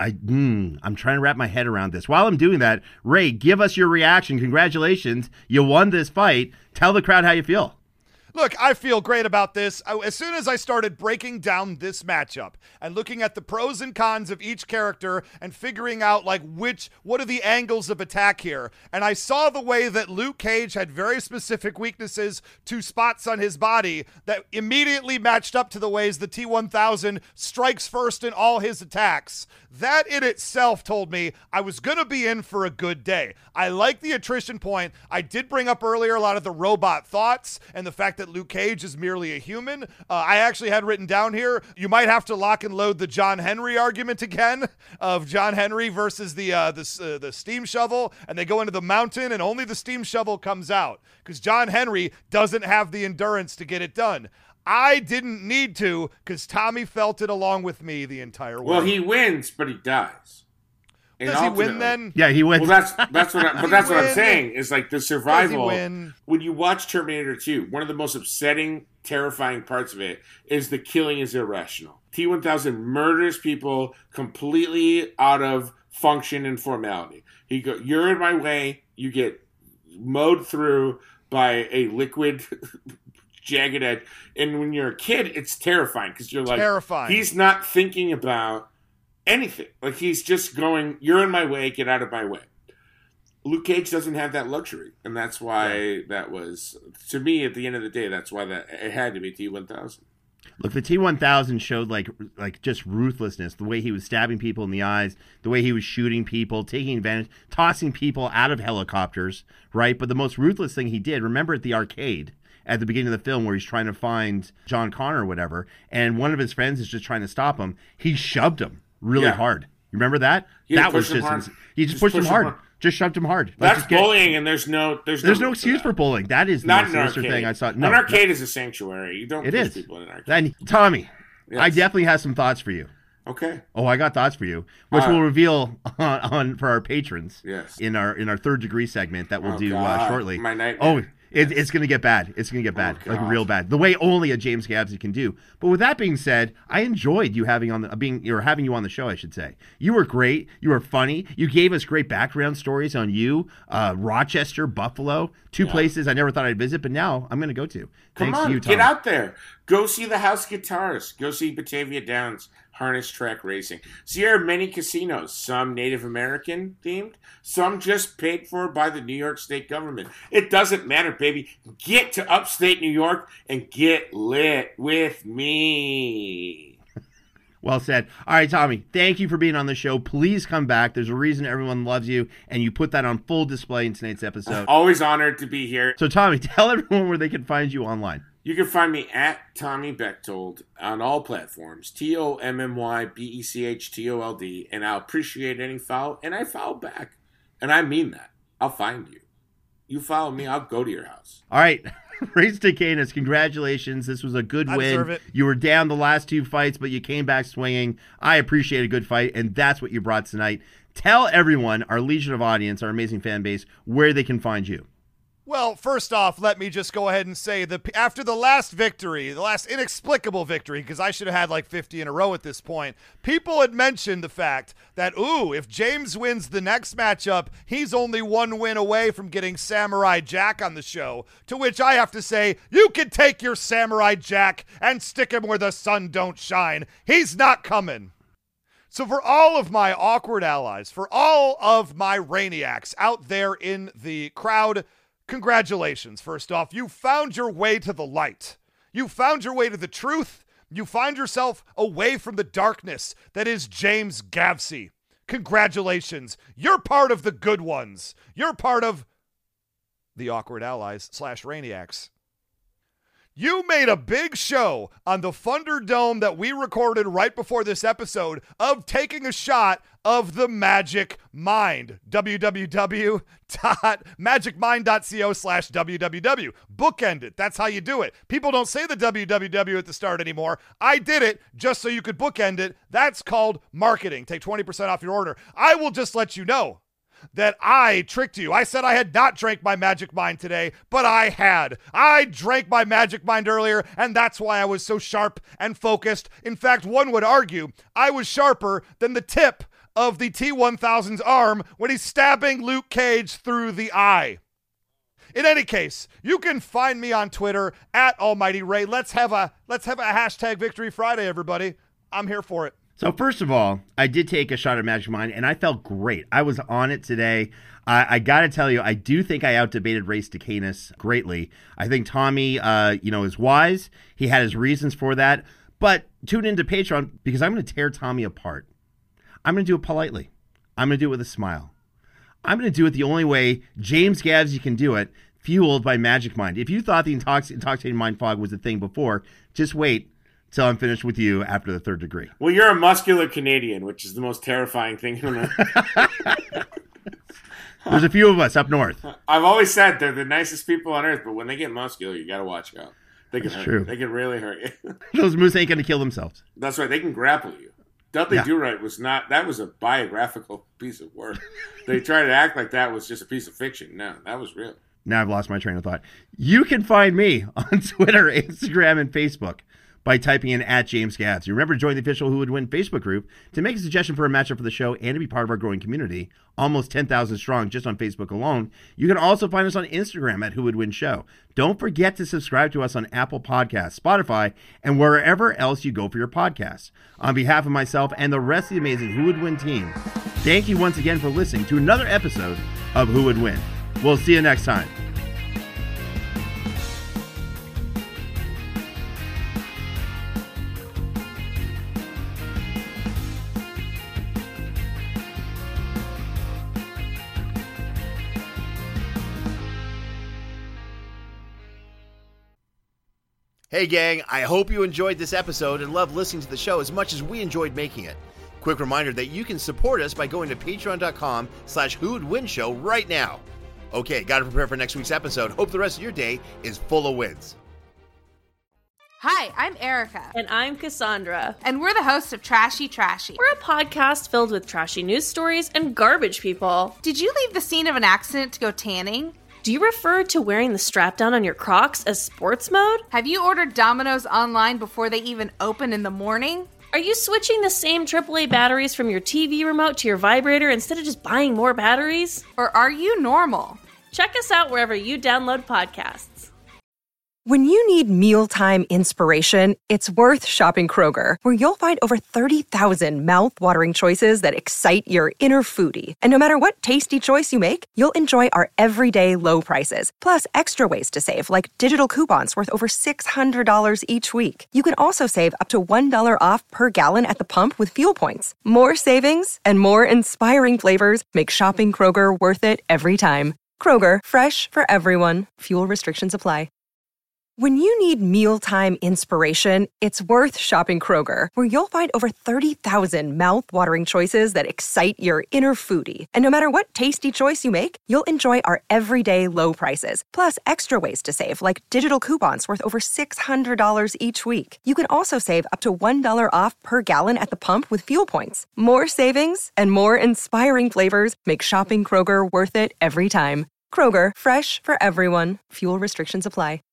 I'm trying to wrap my head around this. While I'm doing that, Ray, give us your reaction. Congratulations. You won this fight. Tell the crowd how you feel. Look, I feel great about this. As soon as I started breaking down this matchup and looking at the pros and cons of each character and figuring out, like, what are the angles of attack here, and I saw the way that Luke Cage had very specific weaknesses to spots on his body that immediately matched up to the ways the T-1000 strikes first in all his attacks. That in itself told me I was going to be in for a good day. I like the attrition point. I did bring up earlier a lot of the robot thoughts and the fact that Luke Cage is merely a human. I actually had written down here, you might have to lock and load the John Henry argument again of John Henry versus the steam shovel, and they go into the mountain and only the steam shovel comes out because John Henry doesn't have the endurance to get it done. I didn't need to because Tommy felt it along with me the entire way. Well, he wins, but he dies. Does he win then? Yeah, he wins. Well, that's what I'm saying is, like, the survival. When you watch Terminator 2, one of the most upsetting, terrifying parts of it is the killing is irrational. T-1000 murders people completely out of function and formality. You're in my way. You get mowed through by a liquid jagged edge. And when you're a kid, it's terrifying because you're like, he's not thinking about anything. Like, he's just going, you're in my way, get out of my way. Luke Cage doesn't have that luxury, and that's why that was, to me, at the end of the day, that's why it had to be T-1000. Look, the T-1000 showed like just ruthlessness, the way he was stabbing people in the eyes, the way he was shooting people, taking advantage, tossing people out of helicopters, right? But the most ruthless thing he did, remember at the arcade at the beginning of the film where he's trying to find John Connor or whatever, and one of his friends is just trying to stop him, he shoved him really hard. You remember that? That was just he just pushed him hard. Just shoved him hard. That's bullying, and there's no excuse for bullying. That is not the most sinister thing I saw. No, an arcade is a sanctuary. You don't push people in an arcade. Then, Tommy, yes. I definitely have some thoughts for you. Okay. Oh, I got thoughts for you, which we'll reveal on for our patrons. Yes. In our third degree segment that we'll do shortly. My nightmare. Oh. It's going to get bad. It's going to get bad, like real bad. The way only a James Gabsy can do. But with that being said, I enjoyed you having you on the show, I should say. You were great. You were funny. You gave us great background stories on you, Rochester, Buffalo, two places I never thought I'd visit, but now I'm going to go to. Thanks to you, Tom. Get out there. Go see the House Guitars. Go see Batavia Downs harness track racing. See, there are many casinos, some Native American themed, some just paid for by the New York State government. It doesn't matter, baby. Get to upstate New York and get lit with me. Well said. All right, Tommy, thank you for being on the show. Please come back. There's a reason everyone loves you, and you put that on full display in tonight's episode. Always honored to be here. So, Tommy, tell everyone where they can find you online. You can find me at Tommy Bechtold on all platforms, TommyBechtold, and I'll appreciate any follow, and I follow back. And I mean that. I'll find you. You follow me, I'll go to your house. All right. Ray Stakenas, congratulations. This was a good win. I deserve it. You were down the last two fights, but you came back swinging. I appreciate a good fight, and that's what you brought tonight. Tell everyone, our legion of audience, our amazing fan base, where they can find you. Well, first off, let me just go ahead and say that after the last victory, the last inexplicable victory, because I should have had like 50 in a row at this point, people had mentioned the fact that, if James wins the next matchup, he's only one win away from getting Samurai Jack on the show, to which I have to say, you can take your Samurai Jack and stick him where the sun don't shine. He's not coming. So for all of my awkward allies, for all of my Rainiacs out there in the crowd, congratulations, first off. You found your way to the light. You found your way to the truth. You find yourself away from the darkness that is James Gavsey. Congratulations. You're part of the good ones. You're part of the awkward allies / Rainiacs. You made a big show on the Thunderdome that we recorded right before this episode of taking a shot of the Magic Mind. www.magicmind.co/www. Bookend it. That's how you do it. People don't say the www at the start anymore. I did it just so you could bookend it. That's called marketing. Take 20% off your order. I will just let you know that I tricked you. I said I had not drank my Magic Mind today, but I had. I drank my Magic Mind earlier, and that's why I was so sharp and focused. In fact, one would argue I was sharper than the tip of the T-1000's arm when he's stabbing Luke Cage through the eye. In any case, you can find me on Twitter at Almighty Ray. Let's have a hashtag Victory Friday, everybody. I'm here for it. So first of all, I did take a shot at Magic Mind, and I felt great. I was on it today. I got to tell you, I do think I outdebated Ray Stacanis greatly. I think Tommy, is wise. He had his reasons for that. But tune into Patreon because I'm going to tear Tommy apart. I'm going to do it politely. I'm going to do it with a smile. I'm going to do it the only way James Gavsey can do it, fueled by Magic Mind. If you thought the intoxicating mind fog was a thing before, just wait till I'm finished with you after the third degree. Well, you're a muscular Canadian, which is the most terrifying thing in the There's a few of us up north. I've always said they're the nicest people on earth, but when they get muscular, you got to watch out. They can That's hurt true. you. They can really hurt you. Those moose ain't going to kill themselves. That's right. They can grapple you. Dudley Do-Right was not. That was a biographical piece of work. They tried to act like that was just a piece of fiction. No, that was real. Now I've lost my train of thought. You can find me on Twitter, Instagram, and Facebook by typing in @JamesGavs. You remember to join the official Who Would Win Facebook group to make a suggestion for a matchup for the show and to be part of our growing community, almost 10,000 strong just on Facebook alone. You can also find us on Instagram at Who Would Win Show. Don't forget to subscribe to us on Apple Podcasts, Spotify, and wherever else you go for your podcasts. On behalf of myself and the rest of the amazing Who Would Win team, thank you once again for listening to another episode of Who Would Win. We'll see you next time. Hey gang, I hope you enjoyed this episode and loved listening to the show as much as we enjoyed making it. Quick reminder that you can support us by going to patreon.com/whowouldwinshow right now. Okay, gotta prepare for next week's episode. Hope the rest of your day is full of wins. Hi, I'm Erica. And I'm Cassandra. And we're the hosts of Trashy Trashy. We're a podcast filled with trashy news stories and garbage people. Did you leave the scene of an accident to go tanning? Do you refer to wearing the strap down on your Crocs as sports mode? Have you ordered Domino's online before they even open in the morning? Are you switching the same AAA batteries from your TV remote to your vibrator instead of just buying more batteries? Or are you normal? Check us out wherever you download podcasts. When you need mealtime inspiration, it's worth shopping Kroger, where you'll find over 30,000 mouth-watering choices that excite your inner foodie. And no matter what tasty choice you make, you'll enjoy our everyday low prices, plus extra ways to save, like digital coupons worth over $600 each week. You can also save up to $1 off per gallon at the pump with fuel points. More savings and more inspiring flavors make shopping Kroger worth it every time. Kroger, fresh for everyone. Fuel restrictions apply. When you need mealtime inspiration, it's worth shopping Kroger, where you'll find over 30,000 mouth-watering choices that excite your inner foodie. And no matter what tasty choice you make, you'll enjoy our everyday low prices, plus extra ways to save, like digital coupons worth over $600 each week. You can also save up to $1 off per gallon at the pump with fuel points. More savings and more inspiring flavors make shopping Kroger worth it every time. Kroger, fresh for everyone. Fuel restrictions apply.